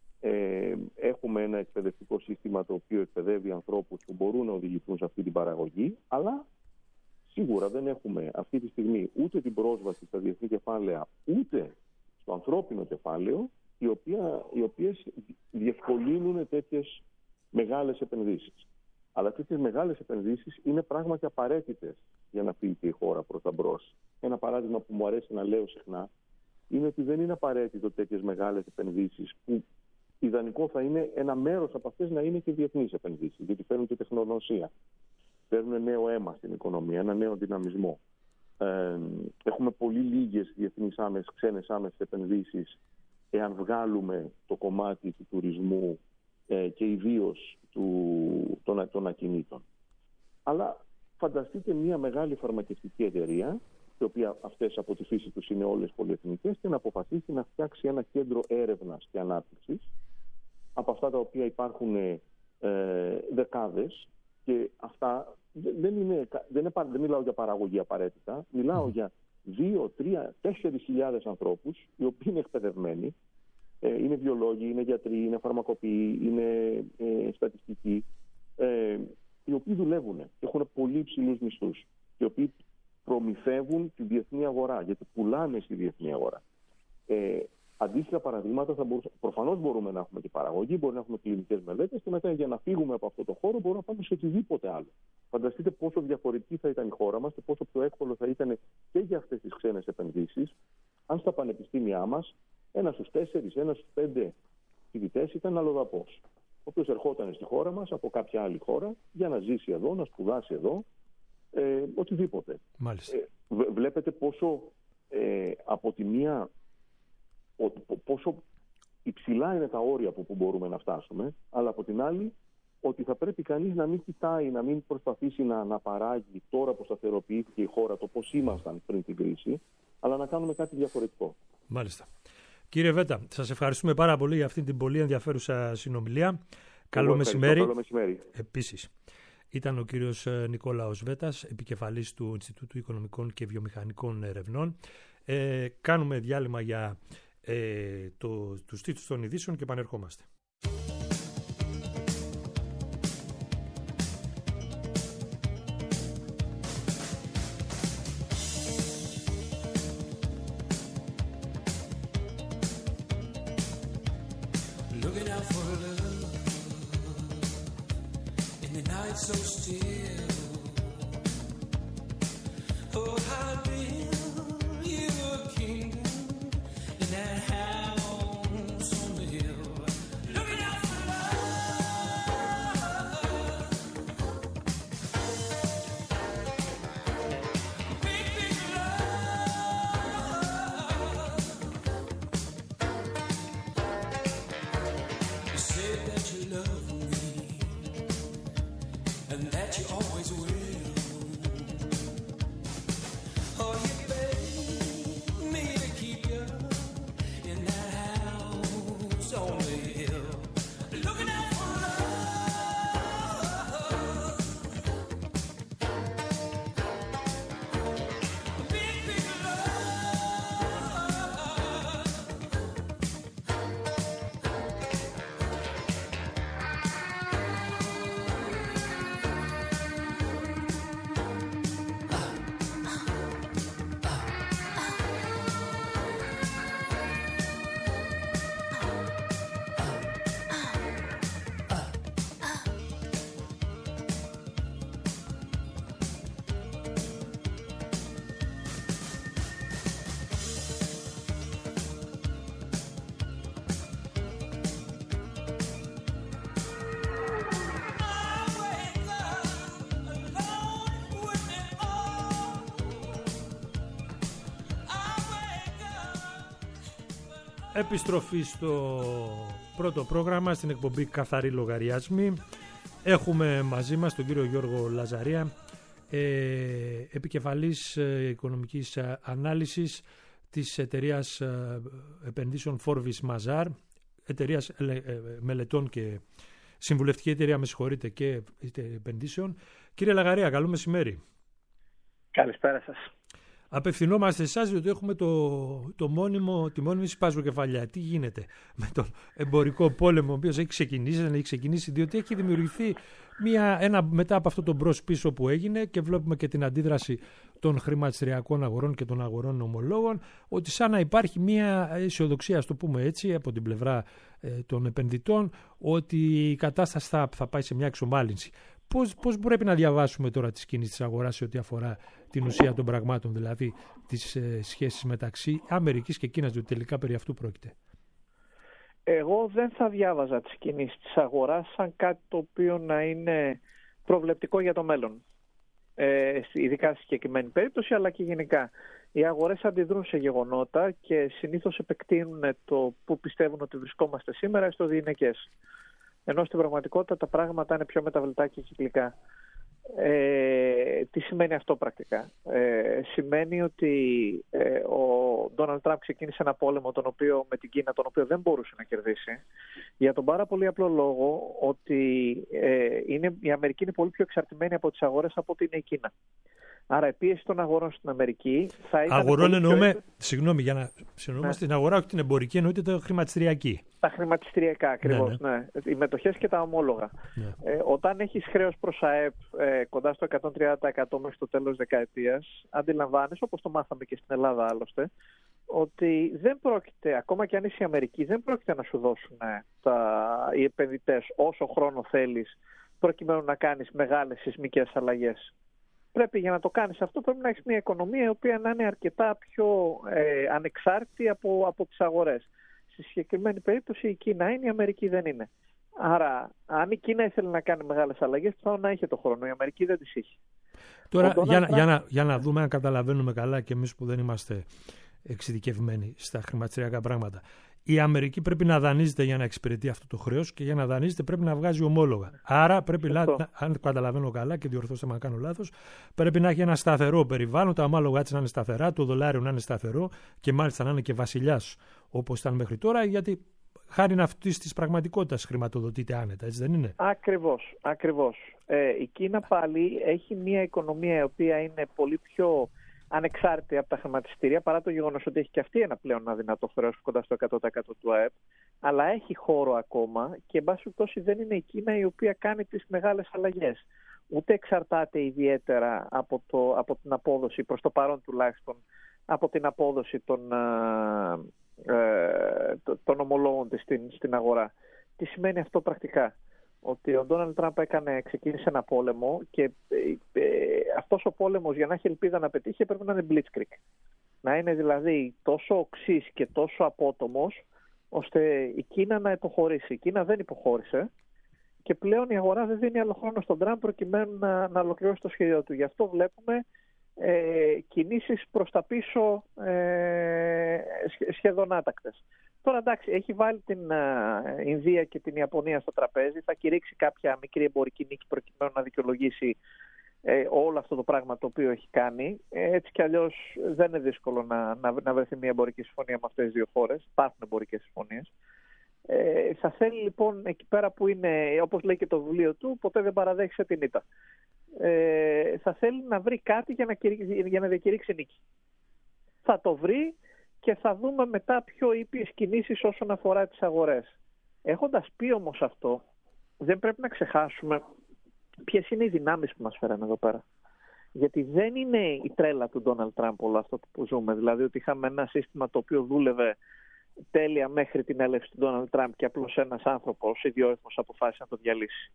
Ε, έχουμε ένα εκπαιδευτικό σύστημα το οποίο εκπαιδεύει ανθρώπους που μπορούν να οδηγηθούν σε αυτή την παραγωγή, αλλά σίγουρα δεν έχουμε αυτή τη στιγμή ούτε την πρόσβαση στα διεθνή κεφάλαια, ούτε στο ανθρώπινο κεφάλαιο, οι, οποία, οι οποίες διευκολύνουν τέτοιες μεγάλες επενδύσεις. Αλλά τέτοιες μεγάλες επενδύσεις είναι πράγματι απαραίτητες για να φύγει η χώρα προς τα μπρος. Ένα παράδειγμα που μου αρέσει να λέω συχνά είναι ότι δεν είναι απαραίτητο τέτοιες μεγάλες επενδύσεις που ιδανικό θα είναι ένα μέρος από αυτές να είναι και διεθνείς επενδύσεις, γιατί φέρνουν και τεχνογνωσία. Φέρνουν νέο αίμα στην οικονομία, ένα νέο δυναμισμό. Ε, έχουμε πολύ λίγες διεθνείς άμεσες, ξένες άμεσες επενδύσεις, εάν βγάλουμε το κομμάτι του τουρισμού ε, και ιδίως του, των, των ακινήτων. Αλλά φανταστείτε μια μεγάλη φαρμακευτική εταιρεία, η οποία αυτές από τη φύση τους είναι όλες πολυεθνικές, και να αποφασίσει να φτιάξει ένα κέντρο έρευνας και ανάπτυξης, από αυτά τα οποία υπάρχουν ε, δεκάδες, και αυτά δεν, είναι, δεν, είναι, δεν μιλάω για παραγωγή απαραίτητα, μιλάω mm. για δύο, τρία, τέσσερις χιλιάδες ανθρώπους, οι οποίοι είναι εκπαιδευμένοι, ε, είναι βιολόγοι, είναι γιατροί, είναι φαρμακοποιοί, είναι ε, στατιστικοί, ε, οι οποίοι δουλεύουν και έχουν πολύ υψηλούς μισθούς, οι οποίοι προμηθεύουν τη διεθνή αγορά, γιατί πουλάνε στη διεθνή αγορά. Ε, αντίστοιχα παραδείγματα θα μπορούσα... προφανώς μπορούμε να έχουμε και παραγωγή, μπορεί να έχουμε κλινικές μελέτες, και μετά για να φύγουμε από αυτό το χώρο μπορούμε να πάμε σε οτιδήποτε άλλο. Φανταστείτε πόσο διαφορετική θα ήταν η χώρα μας και πόσο πιο εύκολο θα ήταν και για αυτές τις ξένες επενδύσεις, αν στα πανεπιστήμια μας ένα στους τέσσερις, ένα στους πέντε φοιτητές ήταν αλλοδαπός, ο οποίος ερχόταν στη χώρα μας από κάποια άλλη χώρα για να ζήσει εδώ, να σπουδάσει εδώ. Ε, οτιδήποτε. Μάλιστα. Ε, βλέπετε πόσο ε, από τη μία ο, πόσο υψηλά είναι τα όρια από που μπορούμε να φτάσουμε, αλλά από την άλλη ότι θα πρέπει κανείς να μην κοιτάει, να μην προσπαθήσει να αναπαράγει τώρα που σταθεροποιήθηκε η χώρα το πώς ήμασταν πριν την κρίση, αλλά να κάνουμε κάτι διαφορετικό. Μάλιστα. Κύριε Βέτα, σας ευχαριστούμε πάρα πολύ για αυτή την πολύ ενδιαφέρουσα συνομιλία. Καλό μεσημέρι. Καλό μεσημέρι. Επίσης. Ήταν ο κύριος Νικόλαος Βέτας, επικεφαλής του Ινστιτούτου Οικονομικών και Βιομηχανικών Ερευνών. Ε, κάνουμε διάλειμμα για ε, το, τους τίτλους των ειδήσεων και επανερχόμαστε. looking out for love in the night so still. Oh, how I build you a kingdom in that house on the hill, looking out for love, big, big love. You said that you love me and that you always will. Επιστροφή στο πρώτο πρόγραμμα, στην εκπομπή Καθαρή Λογαριασμή. Έχουμε μαζί μας τον κύριο Γιώργο Λαζαρία, ε, επικεφαλής ε, οικονομικής ε, ανάλυσης της εταιρείας ε, επενδύσεων Forbes Mazars, εταιρείας ε, ε, μελετών και συμβουλευτική εταιρεία, με συγχωρείτε, και επενδύσεων. Κύριε Λαγαρία, καλό μεσημέρι. Καλησπέρα σας. Απευθυνόμαστε σε εσάς διότι έχουμε το, το μόνιμο, τη μόνιμη σπάζοκεφαλιά. Τι γίνεται με τον εμπορικό πόλεμο, ο οποίος έχει ξεκινήσει, δεν έχει ξεκινήσει, διότι έχει δημιουργηθεί μια, ένα, μετά από αυτό το μπρος πίσω που έγινε, και βλέπουμε και την αντίδραση των χρηματιστηριακών αγορών και των αγορών ομολόγων, ότι σαν να υπάρχει μια αισιοδοξία, ας το πούμε έτσι, από την πλευρά ε, των επενδυτών, ότι η κατάσταση θα, θα πάει σε μια εξομάλυνση. Πώς, πώς πρέπει να διαβάσουμε τώρα τις κινήσεις της αγοράς σε ό,τι αφορά την ουσία των πραγμάτων, δηλαδή τις ε, σχέσεις μεταξύ Αμερικής και Κίνας, διότι τελικά περί αυτού πρόκειται? Εγώ δεν θα διάβαζα τις κινήσεις της αγοράς σαν κάτι το οποίο να είναι προβλεπτικό για το μέλλον. Ε, ειδικά στη συγκεκριμένη περίπτωση, αλλά και γενικά. Οι αγορές αντιδρούν σε γεγονότα και συνήθως επεκτείνουν το που πιστεύουν ότι βρισκόμαστε σήμερα στο διηνεκές. Ενώ στην πραγματικότητα τα πράγματα είναι πιο μεταβλητά και κυκλικά. Ε, τι σημαίνει αυτό πρακτικά? Ε, σημαίνει ότι ε, ο Ντόναλντ Τραμπ ξεκίνησε ένα πόλεμο τον οποίο, με την Κίνα, τον οποίο δεν μπορούσε να κερδίσει, για τον πάρα πολύ απλό λόγο ότι ε, είναι, η Αμερική είναι πολύ πιο εξαρτημένη από τις αγορές από ότι είναι η Κίνα. Άρα η πίεση των αγορών στην Αμερική θα ήταν. Αγορών εννοούμε, πιο... συγγνώμη, για να συνεννοούμε, ναι. Την αγορά, όχι την εμπορική, εννοείται τα χρηματιστηριακή. Τα χρηματιστηριακά ακριβώς, ναι, ναι. ναι. Οι μετοχές και τα ομόλογα. Ναι. Ε, όταν έχεις χρέος προς ΑΕΠ ε, κοντά στο εκατόν τριάντα τοις εκατό μέχρι το τέλος δεκαετίας, αντιλαμβάνεσαι, όπως το μάθαμε και στην Ελλάδα άλλωστε, ότι δεν πρόκειται, ακόμα και αν είσαι η Αμερική, δεν πρόκειται να σου δώσουν τα, οι επενδυτές όσο χρόνο θέλεις προκειμένου να κάνεις μεγάλες σεισμικές αλλαγές. Πρέπει για να το κάνεις αυτό, πρέπει να έχεις μια οικονομία η οποία να είναι αρκετά πιο ε, ανεξάρτητη από, από τις αγορές. Στη συγκεκριμένη περίπτωση η Κίνα είναι, η Αμερική δεν είναι. Άρα, αν η Κίνα ήθελε να κάνει μεγάλες αλλαγές, θα να είχε το χρόνο. Η Αμερική δεν τις είχε. Τώρα, για, να, για, να, για να δούμε αν καταλαβαίνουμε καλά και εμείς που δεν είμαστε εξειδικευμένοι στα χρηματιστηριακά πράγματα. Η Αμερική πρέπει να δανείζεται για να εξυπηρετεί αυτό το χρέος και για να δανείζεται πρέπει να βγάζει ομόλογα. Άρα πρέπει, να, αν καταλαβαίνω καλά και διορθώστε με αν κάνω λάθος, πρέπει να έχει ένα σταθερό περιβάλλον, τα ομόλογα της να είναι σταθερά, το δολάριο να είναι σταθερό και μάλιστα να είναι και βασιλιάς όπως ήταν μέχρι τώρα, γιατί χάρη αυτής της πραγματικότητας χρηματοδοτείται άνετα, έτσι δεν είναι? Ακριβώς, ακριβώς. Ε, η Κίνα πάλι έχει μια οικονομία η οποία είναι πολύ πιο ανεξάρτητη από τα χρηματιστήρια, παρά το γεγονός ότι έχει και αυτή ένα πλέον αδυνατό χρέος κοντά στο εκατό τοις εκατό του ΑΕΠ, αλλά έχει χώρο ακόμα και εν πάση περιπτώσει δεν είναι η Κίνα η οποία κάνει τις μεγάλες αλλαγές. Ούτε εξαρτάται ιδιαίτερα από, το, από την απόδοση, προς το παρόν τουλάχιστον, από την απόδοση των, ε, των ομολόγων της στην, στην αγορά. τι σημαίνει αυτό πρακτικά. Ότι ο Ντόναλντ Τραμπ έκανε, ξεκίνησε ένα πόλεμο και ε, ε, αυτός ο πόλεμος για να έχει ελπίδα να πετύχει έπρεπε να είναι blitzkrieg. Να είναι δηλαδή τόσο οξύς και τόσο απότομος ώστε η Κίνα να υποχωρήσει. Η Κίνα δεν υποχώρησε και πλέον η αγορά δεν δίνει άλλο χρόνο στον Τραμπ προκειμένου να, να ολοκληρώσει το σχέδιο του. Γι' αυτό βλέπουμε ε, κινήσεις προς τα πίσω ε, σχεδόν άτακτες. Τώρα εντάξει, έχει βάλει την uh, Ινδία και την Ιαπωνία στο τραπέζι, θα κηρύξει κάποια μικρή εμπορική νίκη προκειμένου να δικαιολογήσει ε, όλο αυτό το πράγμα το οποίο έχει κάνει. Ε, έτσι κι αλλιώς δεν είναι δύσκολο να, να, να βρεθεί μια εμπορική συμφωνία με αυτές τις δύο χώρες. Υπάρχουν εμπορικές συμφωνίες. Ε, θα θέλει λοιπόν εκεί πέρα που είναι, όπως λέει και το βιβλίο του, ποτέ δεν παραδέχεσαι την ήττα. Ε, θα θέλει να βρει κάτι για να, κηρύξει, για να διακηρύξει νίκη. Θα το βρει και θα δούμε μετά πιο ήπιες κινήσεις όσον αφορά τις αγορές. Έχοντας πει όμως αυτό, δεν πρέπει να ξεχάσουμε ποιες είναι οι δυνάμεις που μας φέραν εδώ πέρα. Γιατί δεν είναι η τρέλα του Ντόναλντ Τραμπ όλο αυτό που ζούμε. Δηλαδή ότι είχαμε ένα σύστημα το οποίο δούλευε τέλεια μέχρι την έλευση του Ντόναλντ Τραμπ και απλώς ένας άνθρωπος ιδιόρυθμος αποφάσισε να το διαλύσει.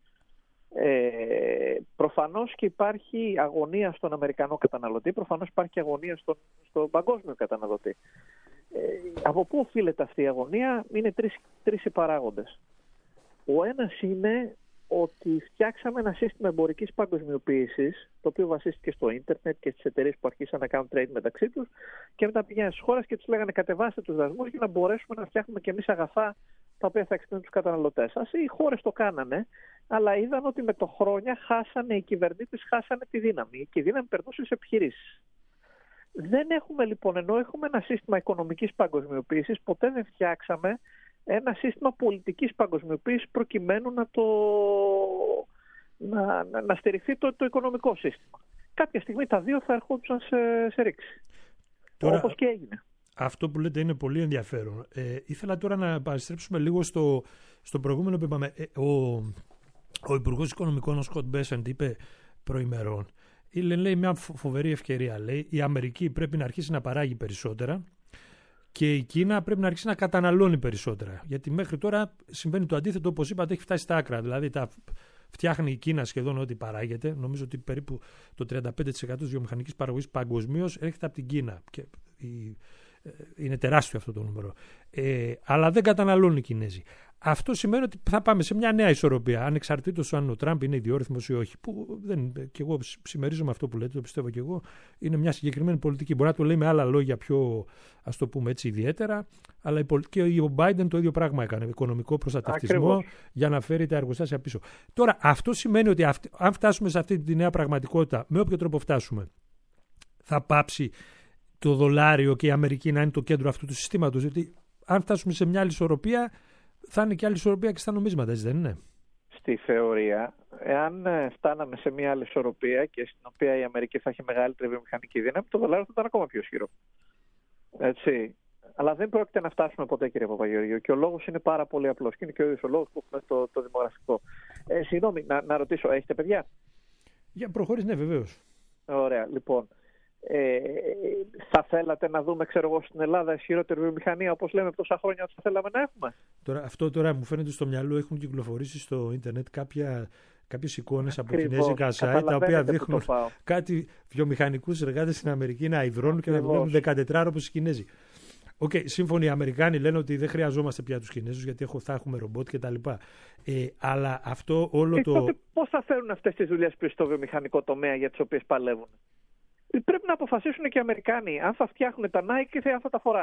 Ε, προφανώς και υπάρχει αγωνία στον Αμερικανό καταναλωτή, προφανώς υπάρχει και αγωνία στον, στον παγκόσμιο καταναλωτή. Ε, από πού οφείλεται αυτή η αγωνία? Είναι τρεις, τρεις οι παράγοντες. Ο ένας είναι ότι φτιάξαμε ένα σύστημα εμπορικής παγκοσμιοποίησης, το οποίο βασίστηκε στο ίντερνετ και στις εταιρείες που αρχίσαν να κάνουν trade μεταξύ τους, και μετά πηγαίνουν στις χώρες και τους λέγανε κατεβάστε τους δασμούς για να μπορέσουμε να φτιάχνουμε και εμείς αγαθά τα οποία θα εξυπηρετούν τους καταναλωτές. Ας οι χώρες το κάνανε, αλλά είδαν ότι με το χρόνια χάσανε, οι κυβερνήτες χάσανε τη δύναμη και η δύναμη περνούσε στις επιχειρήσεις. Δεν έχουμε λοιπόν, ενώ έχουμε ένα σύστημα οικονομικής παγκοσμιοποίησης, ποτέ δεν φτιάξαμε ένα σύστημα πολιτικής παγκοσμιοποίησης προκειμένου να, το, να, να, να στηριχθεί το, το οικονομικό σύστημα. Κάποια στιγμή τα δύο θα ερχόντουσαν σε, σε ρήξη. Τώρα, όπως και έγινε. Αυτό που λέτε είναι πολύ ενδιαφέρον. Ε, ήθελα τώρα να παραστρέψουμε λίγο στο, στο προηγούμενο που είπαμε. Ε, ο, ο Υπουργός Οικονομικών, ο Σκοτ Μπέσεντ, είπε προημερών, λέει μια φοβερή ευκαιρία. Λέει, η Αμερική πρέπει να αρχίσει να παράγει περισσότερα και η Κίνα πρέπει να αρχίσει να καταναλώνει περισσότερα. Γιατί μέχρι τώρα συμβαίνει το αντίθετο, όπως είπατε, έχει φτάσει στα άκρα. Δηλαδή τα φτιάχνει η Κίνα σχεδόν ό,τι παράγεται. Νομίζω ότι περίπου το τριάντα πέντε τοις εκατό της βιομηχανικής παραγωγής παγκοσμίως έρχεται από την Κίνα. Και η, είναι τεράστιο αυτό το νούμερο. Ε, αλλά δεν καταναλώνουν οι Κινέζοι. Αυτό σημαίνει ότι θα πάμε σε μια νέα ισορροπία, ανεξαρτήτως αν ο Τραμπ είναι ιδιόρυθμος ή όχι. Που δεν, και εγώ συμμερίζομαι αυτό που λέτε, το πιστεύω και εγώ. Είναι μια συγκεκριμένη πολιτική. Μπορεί να το λέει με άλλα λόγια πιο, ας το πούμε έτσι, ιδιαίτερα. Αλλά και ο Biden το ίδιο πράγμα έκανε. Οικονομικό προστατευτισμό. Ακριβώς. Για να φέρει τα εργοστάσια πίσω. Τώρα, αυτό σημαίνει ότι αυτή, αν φτάσουμε σε αυτή τη νέα πραγματικότητα, με όποιο τρόπο φτάσουμε, θα πάψει το δολάριο και η Αμερική να είναι το κέντρο αυτού του συστήματος. Γιατί αν φτάσουμε σε μια άλλη ισορροπία, θα είναι και άλλη ισορροπία και στα νομίσματα, έτσι δεν είναι? Στη θεωρία, εάν φτάναμε σε μια άλλη ισορροπία και στην οποία η Αμερική θα έχει μεγαλύτερη βιομηχανική δύναμη, το δολάριο θα ήταν ακόμα πιο ισχυρό. Έτσι. Αλλά δεν πρόκειται να φτάσουμε ποτέ, κύριε Παπαγεωργίου. Και ο λόγος είναι πάρα πολύ απλός. Και είναι και ο ίδιος ο λόγος που έχουμε το, το δημογραφικό. Ε, συγγνώμη, να, να ρωτήσω, έχετε παιδιά? Για προχωρήσει, ναι, βεβαίως. Ωραία, λοιπόν. Ε, θα θέλατε να δούμε, ξέρω εγώ, στην Ελλάδα ισχυρότερη βιομηχανία, όπως λέμε τόσα χρόνια ότι θα θέλαμε να έχουμε? Τώρα, αυτό τώρα μου φαίνεται στο μυαλό, έχουν κυκλοφορήσει στο ίντερνετ κάποια, κάποιες εικόνες από κινέζικα site τα οποία δείχνουν κάτι βιομηχανικούς εργάτες στην Αμερική να υδρώνουν και να δουλεύουν δεκατετράωρο όπως οι Κινέζοι. Οκ, okay, σύμφωνοι οι Αμερικάνοι λένε ότι δεν χρειαζόμαστε πια τους Κινέζους γιατί θα έχουμε ρομπότ κτλ. Ε, αλλά αυτό όλο και το. Τότε πώς θα φέρουν αυτές τις δουλειές πίσω στο βιομηχανικό τομέα για τις οποίες παλεύουν? Πρέπει να αποφασίσουν και οι Αμερικάνοι αν θα φτιάχνουν τα Nike και αν θα τα φοράνε.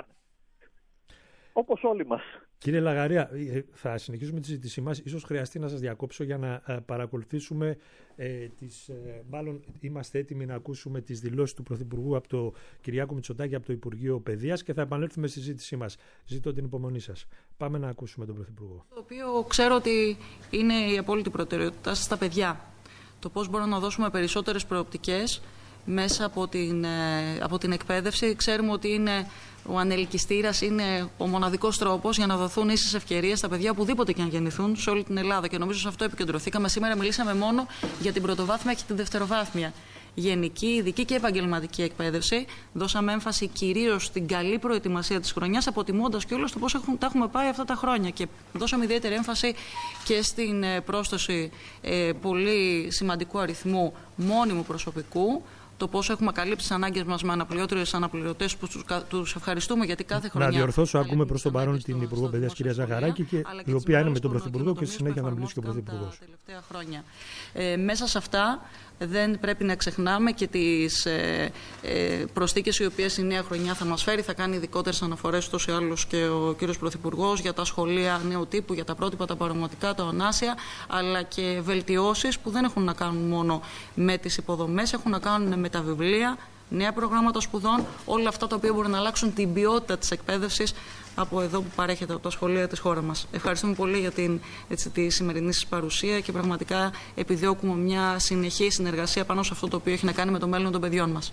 Όπως όλοι μας. Κύριε Λαγαρία, θα συνεχίσουμε τη συζήτησή μας. Ίσως χρειαστεί να σας διακόψω για να παρακολουθήσουμε ε, τις, ε, μάλλον είμαστε έτοιμοι να ακούσουμε τις δηλώσεις του Πρωθυπουργού από το Κυριάκο Μητσοτάκη από το Υπουργείο Παιδείας και θα επανέλθουμε στη συζήτησή μας. Ζητώ την υπομονή σας. Πάμε να ακούσουμε τον Πρωθυπουργό. Το οποίο ξέρω ότι είναι η απόλυτη προτεραιότητά σας στα παιδιά. Το πώς μπορούμε να δώσουμε περισσότερες προοπτικές μέσα από την, από την εκπαίδευση. Ξέρουμε ότι είναι, ο ανελκυστήρας είναι ο μοναδικός τρόπος για να δοθούν ίσες ευκαιρίες στα παιδιά οπουδήποτε και αν γεννηθούν σε όλη την Ελλάδα. Και νομίζω σε αυτό επικεντρωθήκαμε. Σήμερα μιλήσαμε μόνο για την πρωτοβάθμια και την δευτεροβάθμια γενική, ειδική και επαγγελματική εκπαίδευση. Δώσαμε έμφαση κυρίως στην καλή προετοιμασία της χρονιάς, αποτιμώντας κιόλας το πώς έχουν, τα έχουμε πάει αυτά τα χρόνια. Και δώσαμε ιδιαίτερη έμφαση και στην πρόσθεση ε, πολύ σημαντικού αριθμού μόνιμου προσωπικού. Το πώς έχουμε καλύψει τις ανάγκες μας με αναπληρώτριες αναπληρωτές που τους, τους ευχαριστούμε γιατί κάθε χρονιά. Να διορθώσω, ακούμε προς τον παρόν την Υπουργό Παιδείας κυρία Ζαχαράκη, και η οποία είναι με τον Πρωθυπουργό και στη συνέχεια θα μιλήσει και ο Πρωθυπουργός. Ε, μέσα σε αυτά δεν πρέπει να ξεχνάμε και τις ε, ε, προσθήκες οι οποίες η νέα χρονιά θα μας φέρει. Θα κάνει ειδικότερες αναφορές ούτως ή άλλως και ο κύριος Πρωθυπουργός για τα σχολεία νέου τύπου, για τα πρότυπα, τα παρομοτικά, τα ονάσια, αλλά και βελτιώσεις που δεν έχουν να κάνουν μόνο με τις υποδομές, έχουν να κάνουν με τα βιβλία, νέα προγράμματα σπουδών, όλα αυτά τα οποία μπορούν να αλλάξουν την ποιότητα της εκπαίδευσης από εδώ που παρέχεται από τα σχολεία της χώρας μας. Ευχαριστούμε πολύ για την, έτσι, τη σημερινή σας παρουσία και πραγματικά επιδιώκουμε μια συνεχή συνεργασία πάνω σε αυτό το οποίο έχει να κάνει με το μέλλον των παιδιών μας.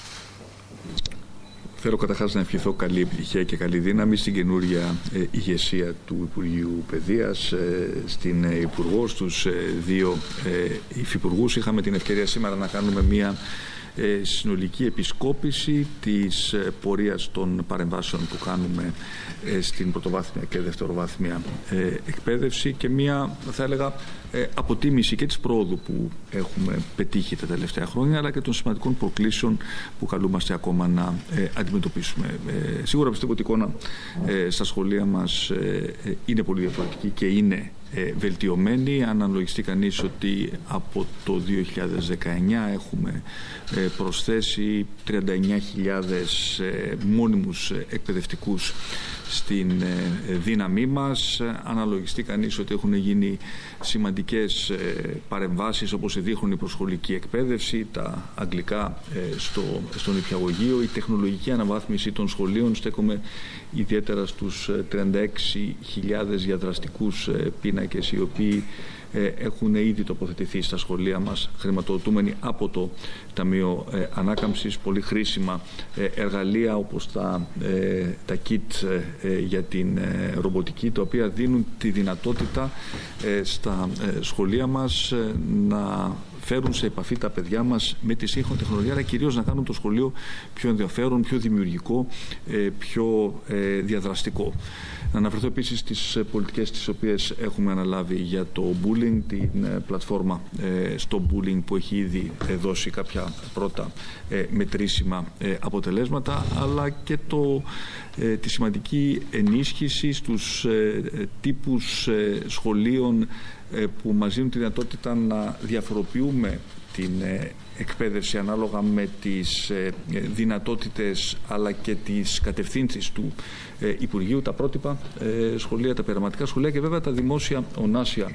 Θέλω καταρχάς να ευχηθώ καλή επιτυχία και καλή δύναμη στην καινούργια ε, ηγεσία του Υπουργείου Παιδείας, ε, στην ε, Υπουργό, στους ε, δύο ε, υφυπουργούς. Είχαμε την ευκαιρία σήμερα να κάνουμε μια ε, συνολική επισκόπηση της ε, πορείας των παρεμβάσεων που κάνουμε ε, στην πρωτοβάθμια και δευτεροβάθμια ε, εκπαίδευση και μια, θα έλεγα, ε, αποτίμηση και της πρόοδου που έχουμε πετύχει τα τελευταία χρόνια, αλλά και των σημαντικών προκλήσεων που καλούμαστε ακόμα να ε, αντιμετωπίσουμε. Ε, σίγουρα πιστεύω ότι η εικόνα ε, στα σχολεία μας ε, ε, είναι πολύ διαφορετική και είναι ε, βελτιωμένη. Αν αναλογιστεί κανείς ότι από το δύο χιλιάδες δεκαεννιά έχουμε ε, προσθέσει τριάντα εννιά χιλιάδες ε, μόνιμους ε, εκπαιδευτικούς στην ε, δύναμή μας. Αναλογιστεί κανείς ότι έχουν γίνει σημαντικές ε, παρεμβάσεις όπως η δίχρονη προσχολική εκπαίδευση, τα αγγλικά ε, στο, στο νηπιαγωγείο, η τεχνολογική αναβάθμιση των σχολείων. Στέκομαι ιδιαίτερα στους τριάντα έξι χιλιάδες διαδραστικούς ε, πίνακες οι οποίοι ε, έχουν ήδη τοποθετηθεί στα σχολεία μας, χρηματοδοτούμενοι από το Ταμείο ε, Ανάκαμψης, πολύ χρήσιμα ε, εργαλεία όπως τα, ε, τα kit ε, για την ε, ρομποτική, τα οποία δίνουν τη δυνατότητα ε, στα ε, σχολεία μας ε, να φέρουν σε επαφή τα παιδιά μας με τη σύγχρονη τεχνολογία, αλλά κυρίως να κάνουν το σχολείο πιο ενδιαφέρον, πιο δημιουργικό, ε, πιο ε, διαδραστικό. Να αναφερθώ επίσης στις πολιτικές τις οποίες έχουμε αναλάβει για το bullying, την πλατφόρμα ε, στο bullying που έχει ήδη δώσει κάποια πρώτα ε, μετρήσιμα ε, αποτελέσματα, αλλά και το, ε, τη σημαντική ενίσχυση στους ε, τύπους ε, σχολείων ε, που μας δίνουν τη δυνατότητα να διαφοροποιούμε την ε, εκπαίδευση ανάλογα με τις ε, δυνατότητες αλλά και τις κατευθύνσεις του ε, Υπουργείου, τα πρότυπα ε, σχολεία, τα πειραματικά σχολεία και βέβαια τα δημόσια ονάσια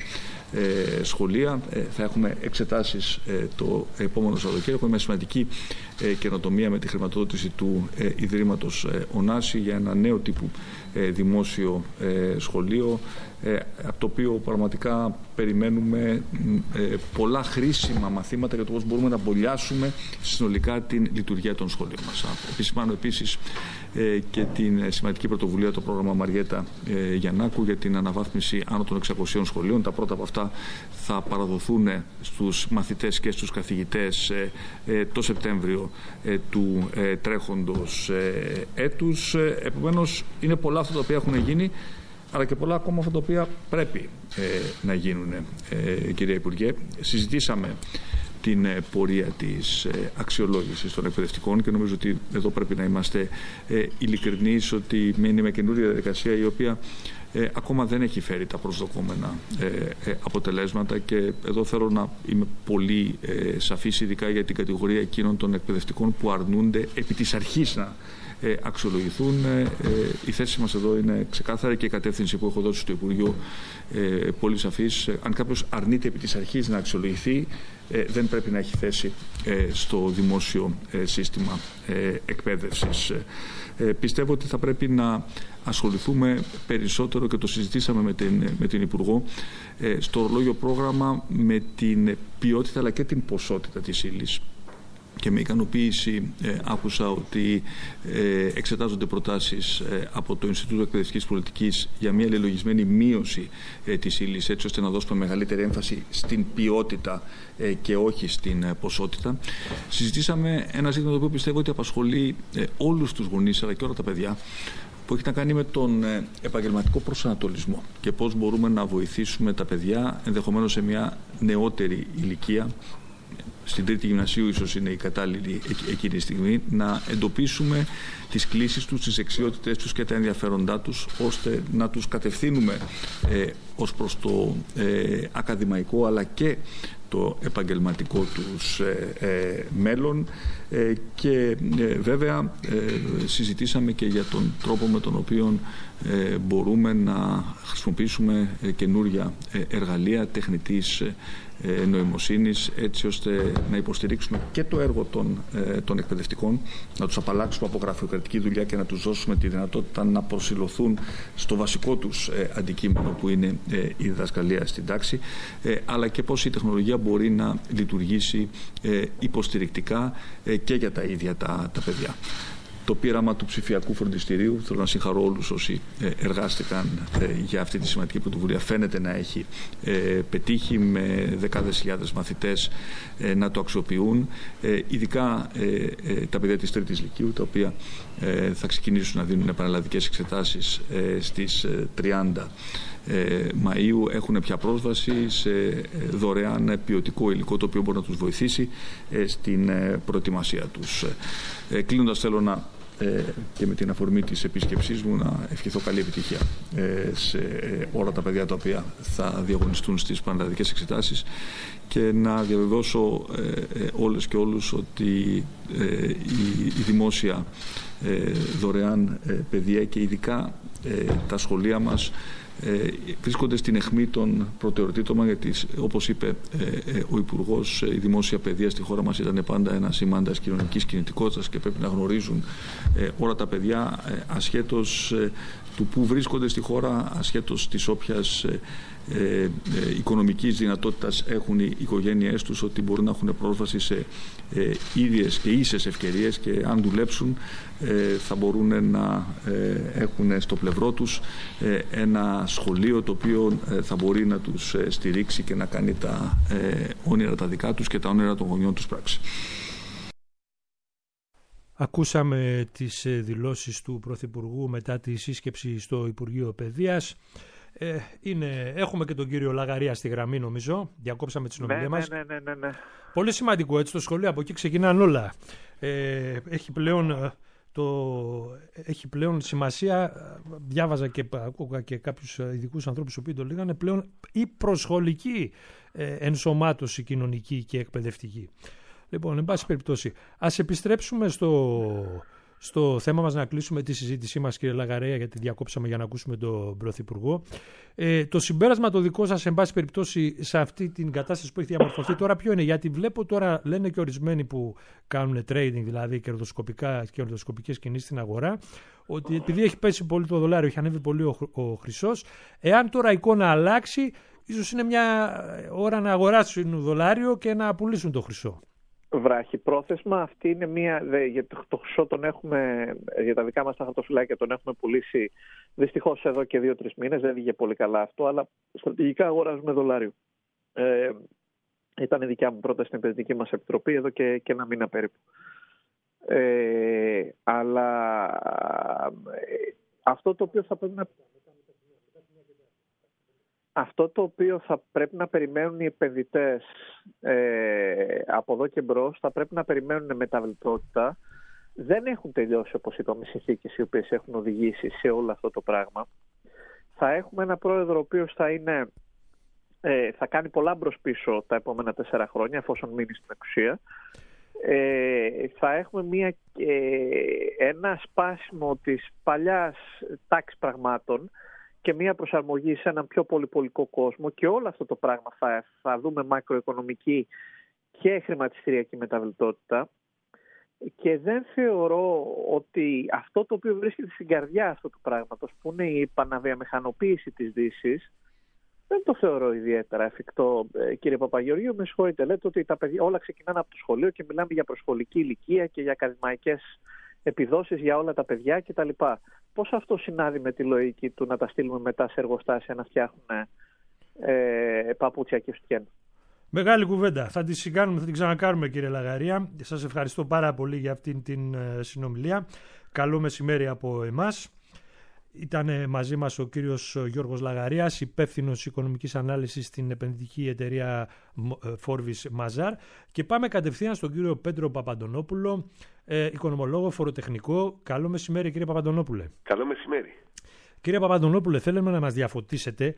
ε, σχολεία. Ε, θα έχουμε εξετάσεις ε, το επόμενο Σαββατοκύριακο. Έχουμε μια σημαντική ε, καινοτομία με τη χρηματοδότηση του ε, Ιδρύματος ε, Ονάση για ένα νέο τύπου ε, δημόσιο ε, σχολείο, ε, από το οποίο πραγματικά περιμένουμε ε, πολλά χρήσιμα μαθήματα για το πώς μπορούμε να μπολιάσουμε συνολικά την λειτουργία των σχολείων μας. Επισημάνω επίσης ε, και την σημαντική πρωτοβουλία, το πρόγραμμα Μαριέτα ε, Γιαννάκου για την αναβάθμιση άνω των εξακοσίων σχολείων. Τα πρώτα από αυτά θα παραδοθούν στους μαθητές και στους καθηγητές ε, ε, το Σεπτέμβριο ε, του ε, τρέχοντος ε, έτους. Ε, επομένως, είναι πολλά αυτά τα οποία έχουν γίνει, αλλά και πολλά ακόμα αυτά τα οποία πρέπει ε, να γίνουν, ε, κυρία Υπουργέ. Συζητήσαμε την ε, πορεία της ε, αξιολόγησης των εκπαιδευτικών και νομίζω ότι εδώ πρέπει να είμαστε ε, ειλικρινείς ότι μένει με καινούργια διαδικασία η οποία ε, ακόμα δεν έχει φέρει τα προσδοκόμενα ε, ε, αποτελέσματα, και εδώ θέλω να είμαι πολύ ε, σαφής, ειδικά για την κατηγορία εκείνων των εκπαιδευτικών που αρνούνται επί της αρχής να Ε, αξιολογηθούν. Ε, ε, η θέση μας εδώ είναι ξεκάθαρη και η κατεύθυνση που έχω δώσει στο Υπουργείο ε, πολύ σαφής. Ε, αν κάποιος αρνείται επί της αρχής να αξιολογηθεί, ε, δεν πρέπει να έχει θέση ε, στο δημόσιο ε, σύστημα ε, εκπαίδευσης. Ε, πιστεύω ότι θα πρέπει να ασχοληθούμε περισσότερο, και το συζητήσαμε με την, με την Υπουργό, ε, στο ορολόγιο πρόγραμμα με την ποιότητα αλλά και την ποσότητα της ύλης και με ικανοποίηση ε, άκουσα ότι ε, εξετάζονται προτάσεις ε, από το Ινστιτούτο Εκπαιδευτικής Πολιτικής για μια λελογισμένη μείωση ε, της ύλης, έτσι ώστε να δώσουμε μεγαλύτερη έμφαση στην ποιότητα ε, και όχι στην ε, ποσότητα. Συζητήσαμε ένα ζήτημα το οποίο πιστεύω ότι απασχολεί ε, όλους τους γονείς αλλά και όλα τα παιδιά, που έχει να κάνει με τον ε, επαγγελματικό προσανατολισμό και πώς μπορούμε να βοηθήσουμε τα παιδιά ενδεχομένως σε μια νεότερη ηλικία, στην τρίτη γυμνασίου ίσως είναι η κατάλληλη εκείνη τη στιγμή, να εντοπίσουμε τις κλίσεις τους, τις δεξιότητες τους και τα ενδιαφέροντά τους, ώστε να τους κατευθύνουμε ε, ως προς το ε, ακαδημαϊκό αλλά και το επαγγελματικό τους ε, ε, μέλλον ε, και ε, βέβαια ε, συζητήσαμε και για τον τρόπο με τον οποίο ε, μπορούμε να χρησιμοποιήσουμε ε, καινούρια ε, εργαλεία τεχνητής ε, νοημοσύνης, έτσι ώστε να υποστηρίξουμε και το έργο των, ε, των εκπαιδευτικών, να τους απαλλάξουμε από γραφειοκρατική δουλειά και να τους δώσουμε τη δυνατότητα να προσηλωθούν στο βασικό τους ε, αντικείμενο, που είναι ε, η διδασκαλία στην τάξη, ε, αλλά και πώς η τεχνολογία μπορεί να λειτουργήσει ε, υποστηρικτικά ε, και για τα ίδια τα, τα παιδιά. Το πείραμα του ψηφιακού φροντιστηρίου, θέλω να συγχαρώ όλους όσοι εργάστηκαν για αυτή τη σημαντική πρωτοβουλία, φαίνεται να έχει πετύχει, με δεκάδες χιλιάδες μαθητές να το αξιοποιούν, ειδικά τα παιδιά της τρίτης λυκείου, τα οποία θα ξεκινήσουν να δίνουν επαναλλαδικές εξετάσεις στις τριάντα Μαΐου, έχουν πια πρόσβαση σε δωρεάν ποιοτικό υλικό, το οποίο μπορεί να τους βοηθήσει στην προετοιμασία τους. Κλείνοντας, θέλω να και με την αφορμή της επίσκεψής μου να ευχηθώ καλή επιτυχία σε όλα τα παιδιά τα οποία θα διαγωνιστούν στις επαναλλαδικές εξετάσεις και να διαβεβαιώσω όλες και όλους ότι η δημόσια δωρεάν παιδεία και ειδικά τα σχολεία μας βρίσκονται στην αιχμή των προτεραιοτήτων, γιατί όπως είπε ο Υπουργός, η δημόσια παιδεία στη χώρα μας ήταν πάντα ένα σημάντας κοινωνικής κινητικότητας και πρέπει να γνωρίζουν όλα τα παιδιά, ασχέτως του που βρίσκονται στη χώρα, ασχέτως της όποιας ε, ε, οικονομικής δυνατότητας έχουν οι οικογένειές τους, ότι μπορούν να έχουν πρόσβαση σε ε, ίδιες και ίσες ευκαιρίες και αν δουλέψουν ε, θα μπορούν να ε, έχουν στο πλευρό τους ε, ένα σχολείο το οποίο ε, θα μπορεί να τους ε, στηρίξει και να κάνει τα ε, όνειρα τα δικά τους και τα όνειρα των γονιών τους πράξη. Ακούσαμε τις δηλώσεις του Πρωθυπουργού μετά τη σύσκεψη στο Υπουργείο Παιδείας. Ε, είναι, έχουμε και τον κύριο Λαγαρία στη γραμμή, νομίζω. Διακόψαμε τη συνομιλία ναι, μας. Ναι, ναι, ναι, ναι. Πολύ σημαντικό, έτσι, το σχολείο, από εκεί ξεκινάνε όλα. Ε, έχει, πλέον, το, έχει πλέον σημασία, διάβαζα και ακούγα και κάποιους ειδικούς ανθρώπους που το λέγανε, πλέον η προσχολική ε, ενσωμάτωση κοινωνική και εκπαιδευτική. Λοιπόν, εν πάση περιπτώσει, ας επιστρέψουμε στο, στο θέμα μας, να κλείσουμε τη συζήτησή μας, κύριε Λαγαρέα, γιατί διακόψαμε για να ακούσουμε τον Πρωθυπουργό. Ε, το συμπέρασμα το δικό σας, εν πάση περιπτώσει, σε αυτή την κατάσταση που έχει διαμορφωθεί τώρα, ποιο είναι? Γιατί βλέπω τώρα, λένε και ορισμένοι που κάνουν trading, δηλαδή κερδοσκοπικές κινήσεις στην αγορά, ότι επειδή έχει πέσει πολύ το δολάριο, έχει ανέβει πολύ ο, ο χρυσός, εάν τώρα η εικόνα αλλάξει, ίσως είναι μια ώρα να αγοράσουν δολάριο και να πουλήσουν το χρυσό. Βράχει πρόθεσμα, αυτή είναι μία, δε, για το, το χρυσό τον έχουμε, για τα δικά μας τα χαρτοφυλάκια τον έχουμε πουλήσει δυστυχώς εδώ και δύο-τρεις μήνες, δεν βγήκε πολύ καλά αυτό, αλλά στρατηγικά αγοράζουμε δολάριο. Ε, ήταν η δικιά μου πρόταση στην επενδυτική μας επιτροπή εδώ και, και ένα μήνα περίπου. Ε, αλλά ε, αυτό το οποίο θα πρέπει να... Αυτό το οποίο θα πρέπει να περιμένουν οι επενδυτές ε, από εδώ και μπρος, θα πρέπει να περιμένουν μεταβλητότητα. Δεν έχουν τελειώσει, όπως είπαμε, οι συνθήκες οι οποίες έχουν οδηγήσει σε όλο αυτό το πράγμα. Θα έχουμε ένα πρόεδρο ο οποίος θα, είναι, ε, θα κάνει πολλά μπρος πίσω τα επόμενα τέσσερα χρόνια, εφόσον μείνει στην εξουσία. Ε, θα έχουμε μια, ε, ένα σπάσιμο της παλιάς τάξης πραγμάτων και μια προσαρμογή σε έναν πιο πολυπολικό κόσμο, και όλο αυτό το πράγμα θα, θα δούμε μακροοικονομική και χρηματιστηριακή μεταβλητότητα, και δεν θεωρώ ότι αυτό το οποίο βρίσκεται στην καρδιά αυτού του πράγματος, που είναι η επαναβιομηχανοποίηση της Δύσης, δεν το θεωρώ ιδιαίτερα εφικτό, ε, κύριε Παπαγεωργίου. Με συγχωρείτε, λέτε ότι τα παιδιά όλα ξεκινάνε από το σχολείο και μιλάμε για προσχολική ηλικία και για ακαδημαϊκές επιδόσεις για όλα τα παιδιά κτλ. Πώς αυτό συνάδει με τη λογική του να τα στείλουμε μετά σε εργοστάσια να φτιάχνουν ε, παπούτσια και σουτιέν? Μεγάλη κουβέντα. Θα τη συγκάνουμε, θα την ξανακάνουμε, κύριε Λαγαρία. Σας ευχαριστώ πάρα πολύ για αυτήν την ε, συνομιλία. Καλό μεσημέρι από εμάς. Ήταν μαζί μας ο κύριος Γιώργος Λαγαρίας, υπεύθυνος οικονομικής ανάλυσης στην επενδυτική εταιρεία Forbis Mazar. Και πάμε κατευθείαν στον κύριο Πέτρο Παπαντονόπουλο, ε, οικονομολόγο, φοροτεχνικό. Καλό μεσημέρι, κύριε Παπαντονόπουλε. Καλό μεσημέρι. Κύριε Παπαντονόπουλε, θέλουμε να μας διαφωτίσετε,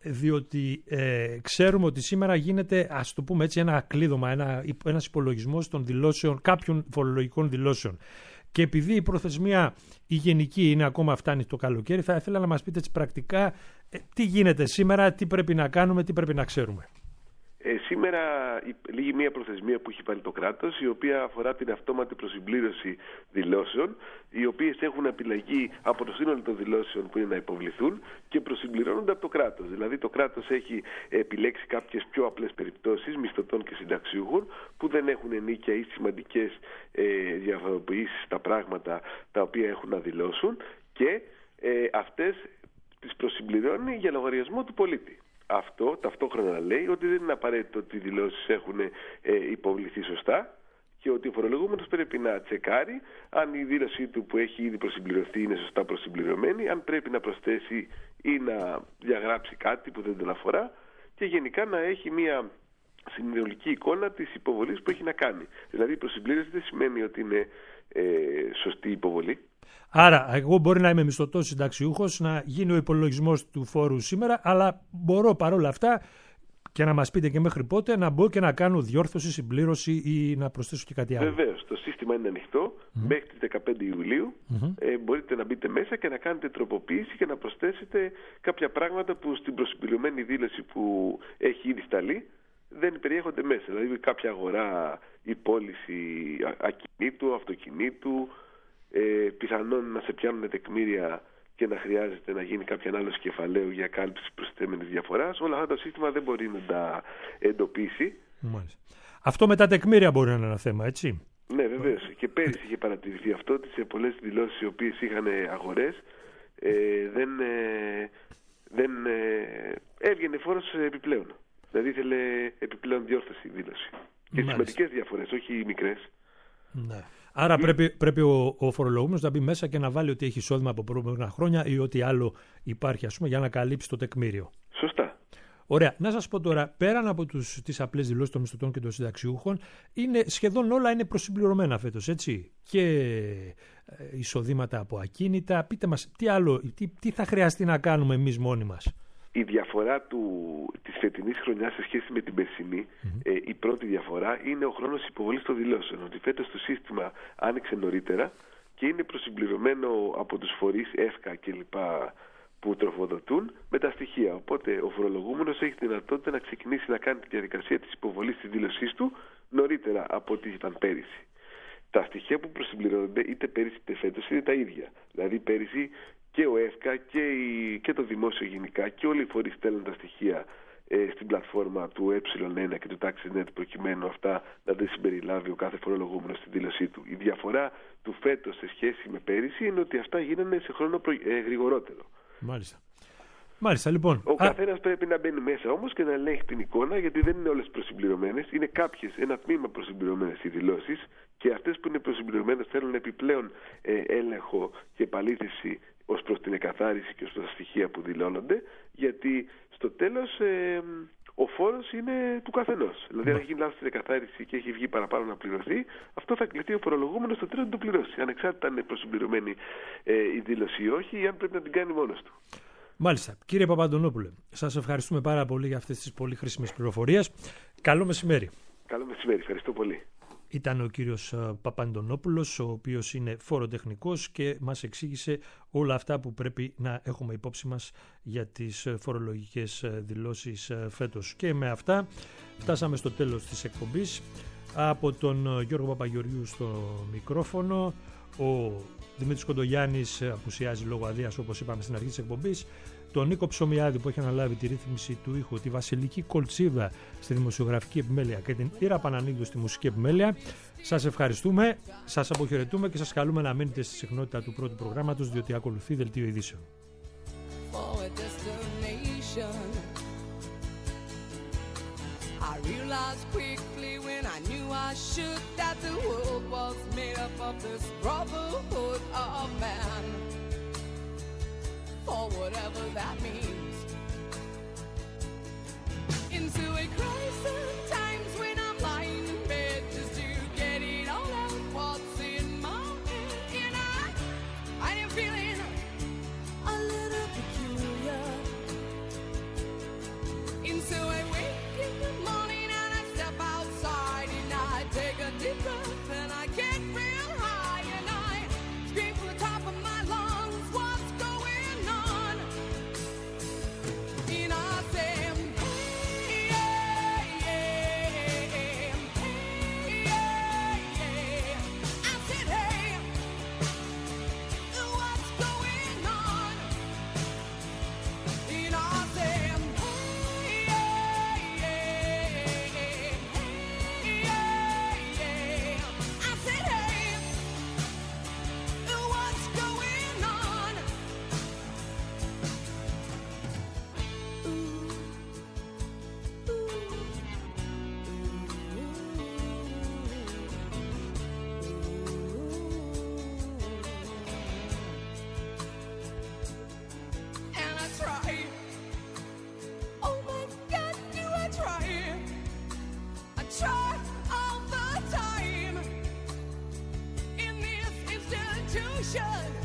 διότι ε, ξέρουμε ότι σήμερα γίνεται, ας το πούμε έτσι, ένα κλείδωμα, ένα, ένας υπολογισμός των δηλώσεων, κάποιων φορολογικών δηλώσεων. Και επειδή η προθεσμία η γενική είναι ακόμα φτάνει το καλοκαίρι, θα ήθελα να μας πείτε πρακτικά ε, τι γίνεται σήμερα, τι πρέπει να κάνουμε, τι πρέπει να ξέρουμε. Ε, σήμερα λήγει μια προθεσμία που έχει βάλει το κράτος, η οποία αφορά την αυτόματη προσυμπλήρωση δηλώσεων, οι οποίες έχουν επιλεγεί από το σύνολο των δηλώσεων που είναι να υποβληθούν και προσυμπληρώνονται από το κράτος. Δηλαδή το κράτος έχει επιλέξει κάποιες πιο απλές περιπτώσεις μισθωτών και συνταξιούχων που δεν έχουν ενίκια ή σημαντικές ε, διαφοροποιήσεις στα πράγματα τα οποία έχουν να δηλώσουν και ε, αυτές τις προσυμπληρώνει για λογαριασμό του πολίτη. Αυτό ταυτόχρονα λέει ότι δεν είναι απαραίτητο ότι οι δηλώσεις έχουν ε, υποβληθεί σωστά και ότι ο φορολογούμενος πρέπει να τσεκάρει αν η δήλωσή του που έχει ήδη προσυμπληρωθεί είναι σωστά προσυμπληρωμένη, αν πρέπει να προσθέσει ή να διαγράψει κάτι που δεν τον αφορά και γενικά να έχει μια συνολική εικόνα της υποβολής που έχει να κάνει. Δηλαδή η προσυμπλήρωση δεν σημαίνει ότι είναι ε, σωστή υποβολή. Άρα, εγώ μπορεί να είμαι μισθωτός συνταξιούχος, να γίνει ο υπολογισμός του φόρου σήμερα, αλλά μπορώ παρόλα αυτά και να μας πείτε και μέχρι πότε να μπω και να κάνω διόρθωση, συμπλήρωση ή να προσθέσω και κάτι άλλο. Βεβαίως, το σύστημα είναι ανοιχτό mm-hmm. μέχρι τις δεκαπέντε Ιουλίου. Mm-hmm. Ε, μπορείτε να μπείτε μέσα και να κάνετε τροποποίηση και να προσθέσετε κάποια πράγματα που στην προσυμπληρωμένη δήλωση που έχει ήδη σταλεί δεν περιέχονται μέσα. Δηλαδή κάποια αγορά ή πώληση ακινήτου, αυτοκινήτου, ε, πιθανόν να σε πιάνουν τεκμήρια και να χρειάζεται να γίνει κάποια ανάλυση κεφαλαίου για κάλυψη προσθέμενης διαφοράς. Όλα αυτά το σύστημα δεν μπορεί να τα εντοπίσει. Μάλιστα. Αυτό με τα τεκμήρια μπορεί να είναι ένα θέμα, έτσι. Ναι, βεβαίως. Και πέρυσι είχε παρατηρηθεί αυτό, ότι σε πολλές δηλώσεις οι οποίες είχαν αγορές ε, δεν, ε, δεν ε, έβγαινε φόρος επιπλέον. Δηλαδή ήθελε επιπλέον διόρθωση η δήλωση. Και σημαντικές διαφορές, όχι μικρές. Ναι. Άρα ή... πρέπει, πρέπει ο, ο φορολογούμενος να μπει μέσα και να βάλει ότι έχει εισόδημα από προηγούμενα χρόνια ή ό,τι άλλο υπάρχει, ας πούμε, για να καλύψει το τεκμήριο. Σωστά. Ωραία. Να σας πω τώρα, πέραν από τους, τις απλές δηλώσεις των μισθωτών και των συνταξιούχων, είναι, σχεδόν όλα είναι προσυμπληρωμένα φέτος, έτσι. Και ε, εισοδήματα από ακίνητα. Πείτε μας, τι άλλο, τι, τι θα χρειαστεί να κάνουμε εμείς μόνοι μας. Η διαφορά του, της φετινής χρονιάς σε σχέση με την περσινή, mm-hmm. ε, η πρώτη διαφορά είναι ο χρόνος υποβολής των δηλώσεων. Ότι φέτος το σύστημα άνοιξε νωρίτερα και είναι προσυμπληρωμένο από τους φορείς ΕΦΚΑ κλπ. Που τροφοδοτούν με τα στοιχεία. Οπότε ο φορολογούμενος έχει τη δυνατότητα να ξεκινήσει να κάνει τη διαδικασία της υποβολής της δήλωσής του νωρίτερα από ό,τι ήταν πέρυσι. Τα στοιχεία που προσυμπληρώνονται είτε πέρυσι είτε φέτος είναι τα ίδια. Δηλαδή πέρυσι και ο ΕΦΚΑ και, η, και το δημόσιο γενικά και όλοι οι φορείς στέλνουν τα στοιχεία ε, στην πλατφόρμα του ε ένα και του TaxNet προκειμένου αυτά να δεν συμπεριλάβει ο κάθε φορολογούμενος στην δήλωσή του. Η διαφορά του φέτος σε σχέση με πέρυσι είναι ότι αυτά γίνανε σε χρόνο προ, ε, γρηγορότερο. Μάλιστα. Μάλιστα, λοιπόν. Ο καθένας πρέπει να μπαίνει μέσα όμως και να ελέγχει την εικόνα, γιατί δεν είναι όλες προσυμπληρωμένες. Είναι κάποιες, ένα τμήμα προσυμπληρωμένες οι δηλώσεις και αυτές που είναι προσυμπληρωμένες θέλουν επιπλέον ε, έλεγχο και επαλήθευση ως προς την εκαθάριση και ως προς τα στοιχεία που δηλώνονται, γιατί στο τέλος ε, ο φόρος είναι του καθενός. Δηλαδή, αν έχει γίνει λάθος στην εκαθάριση και έχει βγει παραπάνω να πληρωθεί, αυτό θα κληθεί ο φορολογούμενος στο τέλος να το πληρώσει. Ανεξάρτητα αν είναι προσυμπληρωμένη ε, η δήλωση ή όχι, ή αν πρέπει να την κάνει μόνος του. Μάλιστα. Κύριε Παπαντονόπουλε, σας ευχαριστούμε πάρα πολύ για αυτές τις πολύ χρήσιμες πληροφορίες. Καλό μεσημέρι. Καλό μεσημέρι. Ευχαριστώ πολύ. Ήταν ο κύριος Παπαντονόπουλος, ο οποίος είναι φοροτεχνικός και μας εξήγησε όλα αυτά που πρέπει να έχουμε υπόψη μας για τις φορολογικές δηλώσεις φέτος. Και με αυτά φτάσαμε στο τέλος της εκπομπής. Από τον Γιώργο Παπαγεωργίου στο μικρόφωνο, ο Δημήτρης Κοντογιάννης απουσιάζει λόγω αδείας, όπως είπαμε στην αρχή της εκπομπής. τον Νίκο Ψωμιάδη που έχει αναλάβει τη ρύθμιση του ήχου, τη Βασιλική Κολτσίβα στη δημοσιογραφική επιμέλεια και την Ήρα Πανανίδου στη μουσική επιμέλεια. Σας ευχαριστούμε, σας αποχαιρετούμε και σας καλούμε να μείνετε στη συχνότητα του πρώτου προγράμματος, διότι ακολουθεί δελτίο ειδήσεων. I realized quickly when I knew I should that the world was made up of this brotherhood of man, for whatever that means. Into a crisis, times when I'm lying in bed just to get it all out what's in my head, and I, I am feeling a little peculiar. Into a wake in the morning and I step outside and I take a deep breath and I get real high and I scream from the top of my lungs, what's going on? And I say, hey, yeah, yeah, hey, yeah, yeah. I said, hey, what's going on? And I say, try all the time in this institution.